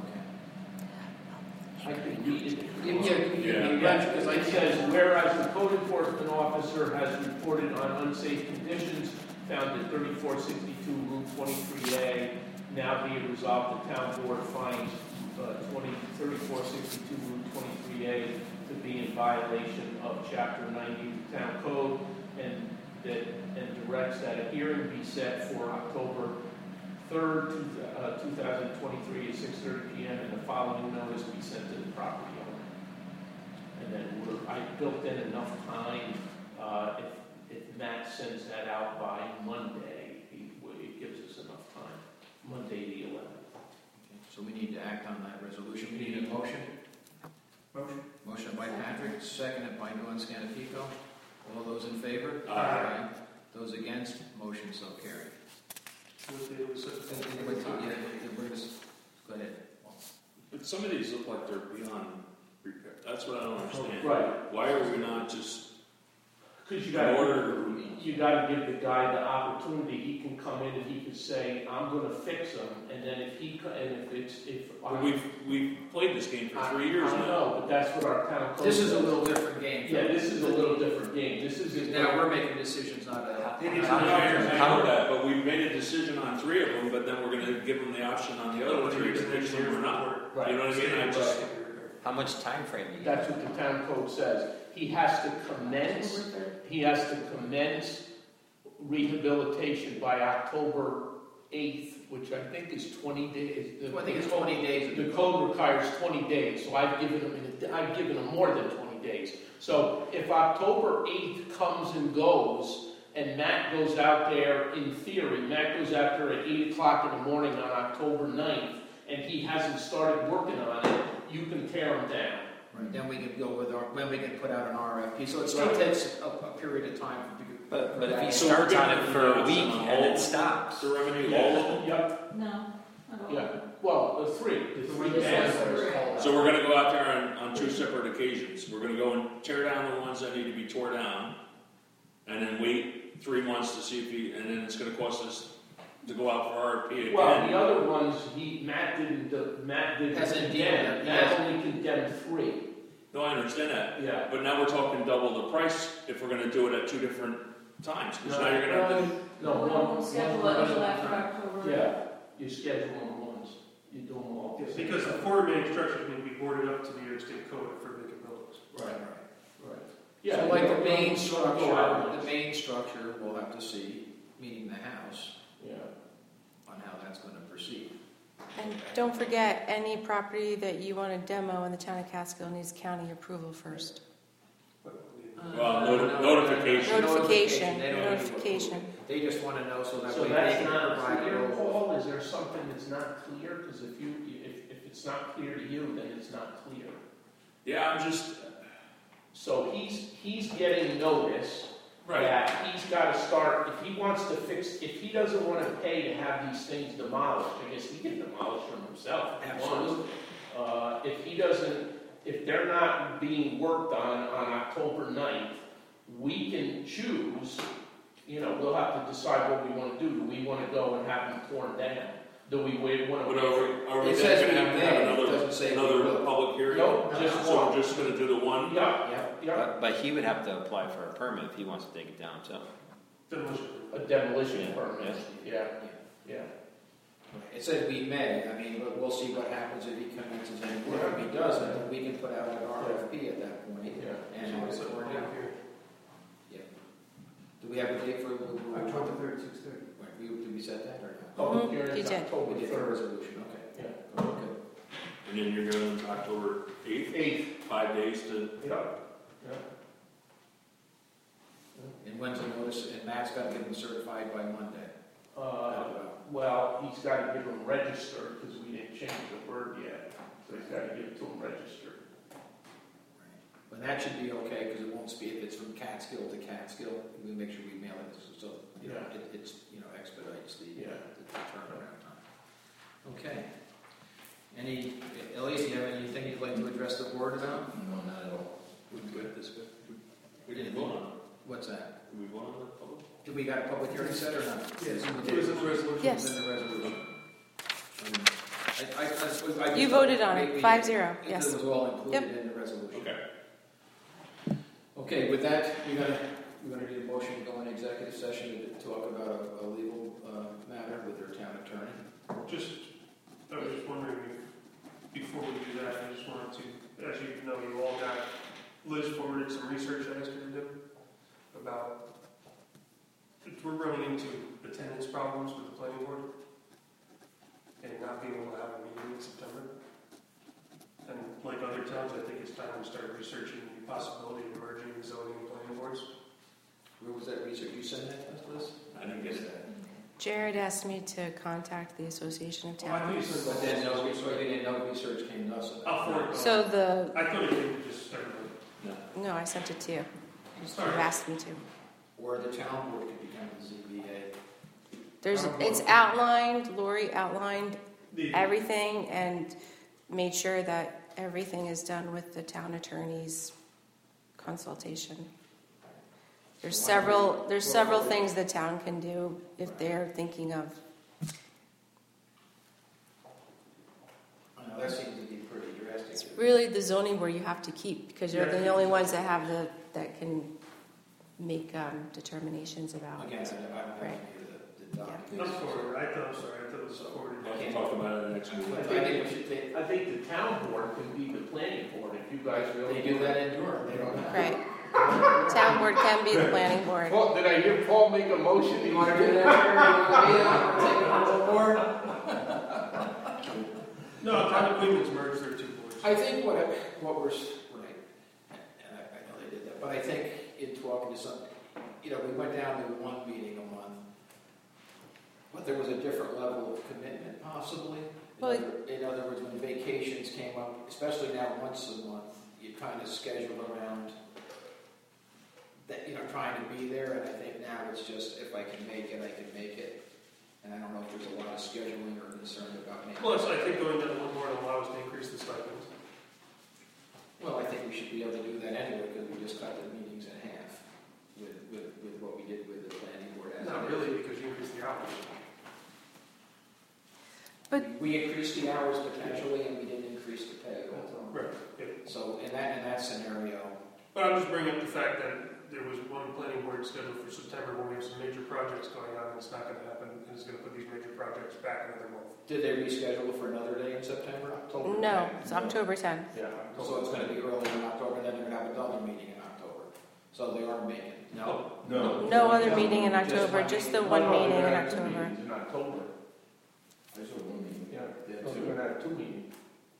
I can read it. Because It says, whereas the code enforcement officer has reported on unsafe conditions found at 3462 Route 23A, now be it resolved, the town board finds 3462 Route 23A to be in violation of Chapter 90 of the town code, and directs that a hearing be set for October 3rd, 2023 at 6:30 p.m. and the following notice be sent to the property owner. And then I built in enough time, if Matt sends that out by Monday, it gives us enough time. Monday the 11th. So we need to act on that resolution. We need a motion. Motion by Patrick, seconded by Dawn Scanapico. All those in favor? Aye. Those against? Motion so carried. Go ahead. But some of these look like they're beyond repair. That's what I don't understand. Right. Why are we not just Because you got to give the guy the opportunity. He can come in and he can say, "I'm going to fix them," and then we've played this game for 3 years I now. know, but that's what our town code. This is a says. little different game. Yeah, this is a little different game. This is Now we're making decisions on I know that, but we've made a decision on 3 of them, but then we're going to give them the option on the other 3 to fix them or not. Right. You know what I mean? How much time frame do you That's have? what the town code says. He has to commence. He has to commence rehabilitation by October 8th, which I think is 20 days. I think it's 20 days. The code requires 20 days, so I've given him more than 20 20 days. So if October 8th comes and goes, and Matt goes out there, in theory, Matt goes out there at 8 o'clock in the morning on October 9th, and he hasn't started working on it, you can tear him down. Right, then we can go with when we can put out an RFP, so it still takes a period of time. But if he So starts we're on gonna it for a do week some and whole- it stops. To remedy all of them? Yep, No, at all. yeah, well, the three This bands. one's So we're gonna go out there on two separate occasions. We're gonna go and tear down the ones that need to be tore down, and then wait 3 months to see if and then it's gonna cost us to go out for RFP again. Well, the other ones, Matt didn't Hasn't condemn, done it. Matt only condemned 3. No, I understand that. Yeah. But now we're talking double the price if we're gonna do it at 2 different times, because now you're gonna have to. No, We'll schedule it until after October. Yeah, you schedule them once, you do them all. Yes, because the four main structures need to be boarded up to the New York State Code for vacant buildings. Right, right. So like the main Go structure, out. the main structure we'll have to see, meaning the house, Yeah. on how that's gonna proceed. And don't forget, any property that you want to demo in the town of Catskill needs county approval first. Well, notification. Notification, They don't need to- notification. They just wanna know so that So way they that's can not provide clear, it all. Paul? Is there something that's not clear? Because if it's not clear to you, then it's not clear. Yeah, I'm just, So he's getting notice that he's got to start, if he wants to fix, if he doesn't want to pay to have these things demolished, I guess he can demolish them himself if he wants. If he doesn't, if they're not being worked on October 9th, we can choose, we'll have to decide what we want to do. Do we want to go and have them torn down? Do we want but to? are we It then says gonna we have to may, have it doesn't say we another will. public hearing? No, just So one. we're just gonna do the one? Yeah, yeah, But he would have to apply for a permit if he wants to take it down, so. Demolition. a demolition Yeah, permit, yeah, yeah. It said we may, I mean, we'll see what happens if he commences any work. If he doesn't, then we can put out an RFP at that point. Yeah. And have it torn down. Do we have a date for? October 3rd, 6:30. Did we set that or not? Public Mhm, hearing you is did. October We did the 3rd. resolution, okay. Yeah. Okay. And then you're going to October 8th, 8th, 5 days to, yeah. And when's the notice, and Matt's got to get them certified by Monday. Well, he's got to give them registered, because we didn't change the word yet, so he's got to give it to them registered. But that should be okay, because it won't be, if it's from Catskill to Catskill, we make sure we mail it, so, it's, expedites the turnaround time. Okay. Elise, do you have anything you'd like to address the board about? No, not at all. we good, this good? We didn't vote on it. What's that? Did we vote on the public? Did we got a public hearing set or not? Yes, It was in the resolution. Yes. It was in the resolution. I You voted on it, 5-0, It yes. was all included in the resolution. Okay. Okay, with that, we're gonna need a motion to go in executive session to talk about a legal matter with their town attorney. I was just wondering, before we do that, I just wanted to, as you know, you all got, Liz forwarded some research I asked her to do about, if we're running into attendance problems with the planning board and not being able to have a meeting in September. And like other towns, I think it's time to start researching the possibility of merging zoning and planning boards. Where was that research? You sent that to us, Liz? I didn't get that. Jared asked me to contact the Association of Oh, I thought you Towns. said But then no research came to us. I'll forward it. So the, I thought it came to just everybody. no, I sent it to you. You Sorry. asked me to. Or the town board could become the ZBA. It's outlined, Lori outlined The- everything and made sure that everything is done with the town attorney's consultation. There's several things the town can do if they're thinking of. I know, that seems to be pretty drastic. It's really the zoning board you have to keep because they're the only ones that have that can make determinations about. Again, I don't Right. hear the document. I'm sorry, I thought it was forwarded. We'll have to talk about it in the next meeting. I think we should take, I think the town board can be the planning board if you guys really. they do that in Durham, they don't have. Right. Town board can be the planning board. Paul, did I hear Paul make a motion? You want to do that, Jerry? You want to be on, take it on the board? No, town appointments merge their two boards. I think what we're, right, and But I think in talking to some, we went down to one meeting a month, but there was a different level of commitment possibly. In other words, when vacations came up, especially now once a month, you kind of schedule around that, trying to be there, and I think now it's just, if I can make it, I can make it. And I don't know if there's a lot of scheduling or concern about making it. Plus, I think going down to one board allows to increase the stipends. Well, I think we should be able to do that anyway, because we just cut the meetings in half with what we did with the planning board. Not really, because you increase the hours. But- We increased the hours potentially, and we didn't increase the pay. Right. Yeah. So in that scenario, But I'm just bringing up the fact that there was one planning board scheduled for September when we have some major projects going on, and it's not going to happen, and it's going to put these major projects back another month. did they reschedule for another day in September? No, it's October 10th. Yeah. So it's going to be early in October, then they're going to have another meeting in October. So they are making. No. No other meeting in October, just the one meeting in October. In October. There's a one meeting. Yeah, so they're going to have 2 meetings.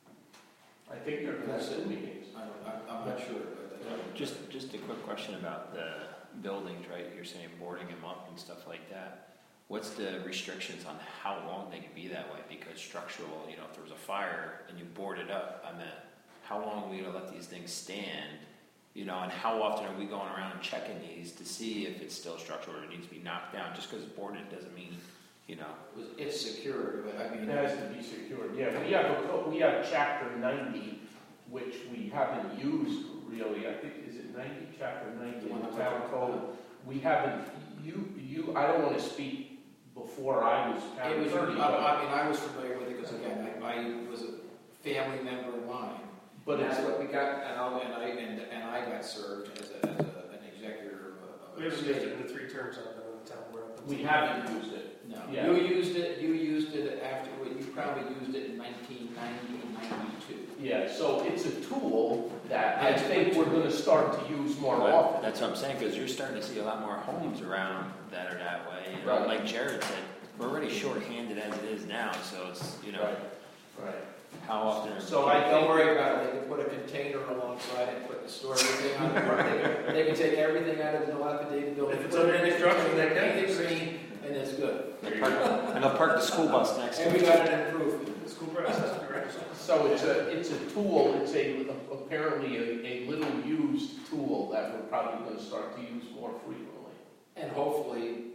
I think they're going to have 2 meetings. I'm not sure. But Just a quick question about the buildings, right? You're saying boarding them up and stuff like that. What's the restrictions on how long they can be that way? Because structural, if there was a fire and you board it up, I meant, how long are we going to let these things stand? And how often are we going around and checking these to see if it's still structural or it needs to be knocked down? Just because it's boarded doesn't mean, It's secured, but I mean. It has to be secured, yeah. We have Chapter 90, which we haven't used really. I think, is it 90, Chapter 90 in the town code? We haven't, I don't want to speak before I was town attorney. I was familiar with it because, again, I was a family member of mine. But that's what we got, and I got served as an executor of We a haven't used state. it in the 3 terms I've been on the town board. we haven't used it. No, Yeah. you used it after, you probably used it in 1990, 92. Yeah, so it's a tool that I think we're going to start to use more often. That's what I'm saying, because you're starting to see a lot more homes around that are that way. Right. Like Jared said, we're already short-handed as it is now, so it's, Right. how often are So I Don't think worry about it, they can put a container alongside and store everything on it. They can take everything out of the dilapidated building. If it's under construction, they can. Make it green, and it's good. and they'll park the school bus next to And we it. got it improved. The school process, correct? so. It's a tool. It's apparently a little used tool that we're probably going to start to use more frequently. And hopefully,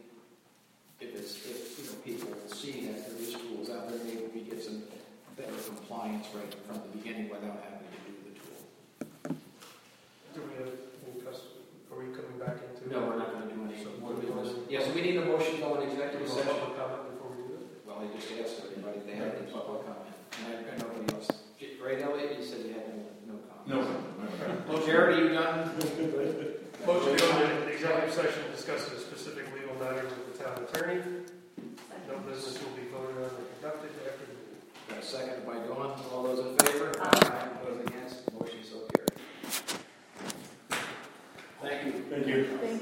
if people see that there is tools out there, maybe we get some better compliance right from the beginning without having to do the tool. Do we have any are we coming back into? No, we're not going to do any So more do we business. want to- Yes, we need a motion to go in Do we executive want session. public comment before we do it? Well, I just asked everybody if they had any public comment. And nobody else. Right, Elliot, you said you had no comment. Well, Jared, are you done? Motion to go into executive session to discuss a specific legal matter with the town attorney. No business will be voted on or conducted after the meeting. Got a second by Dawn. All those in favor? Aye. Those against? Motion so carried. Thank you. Thank you.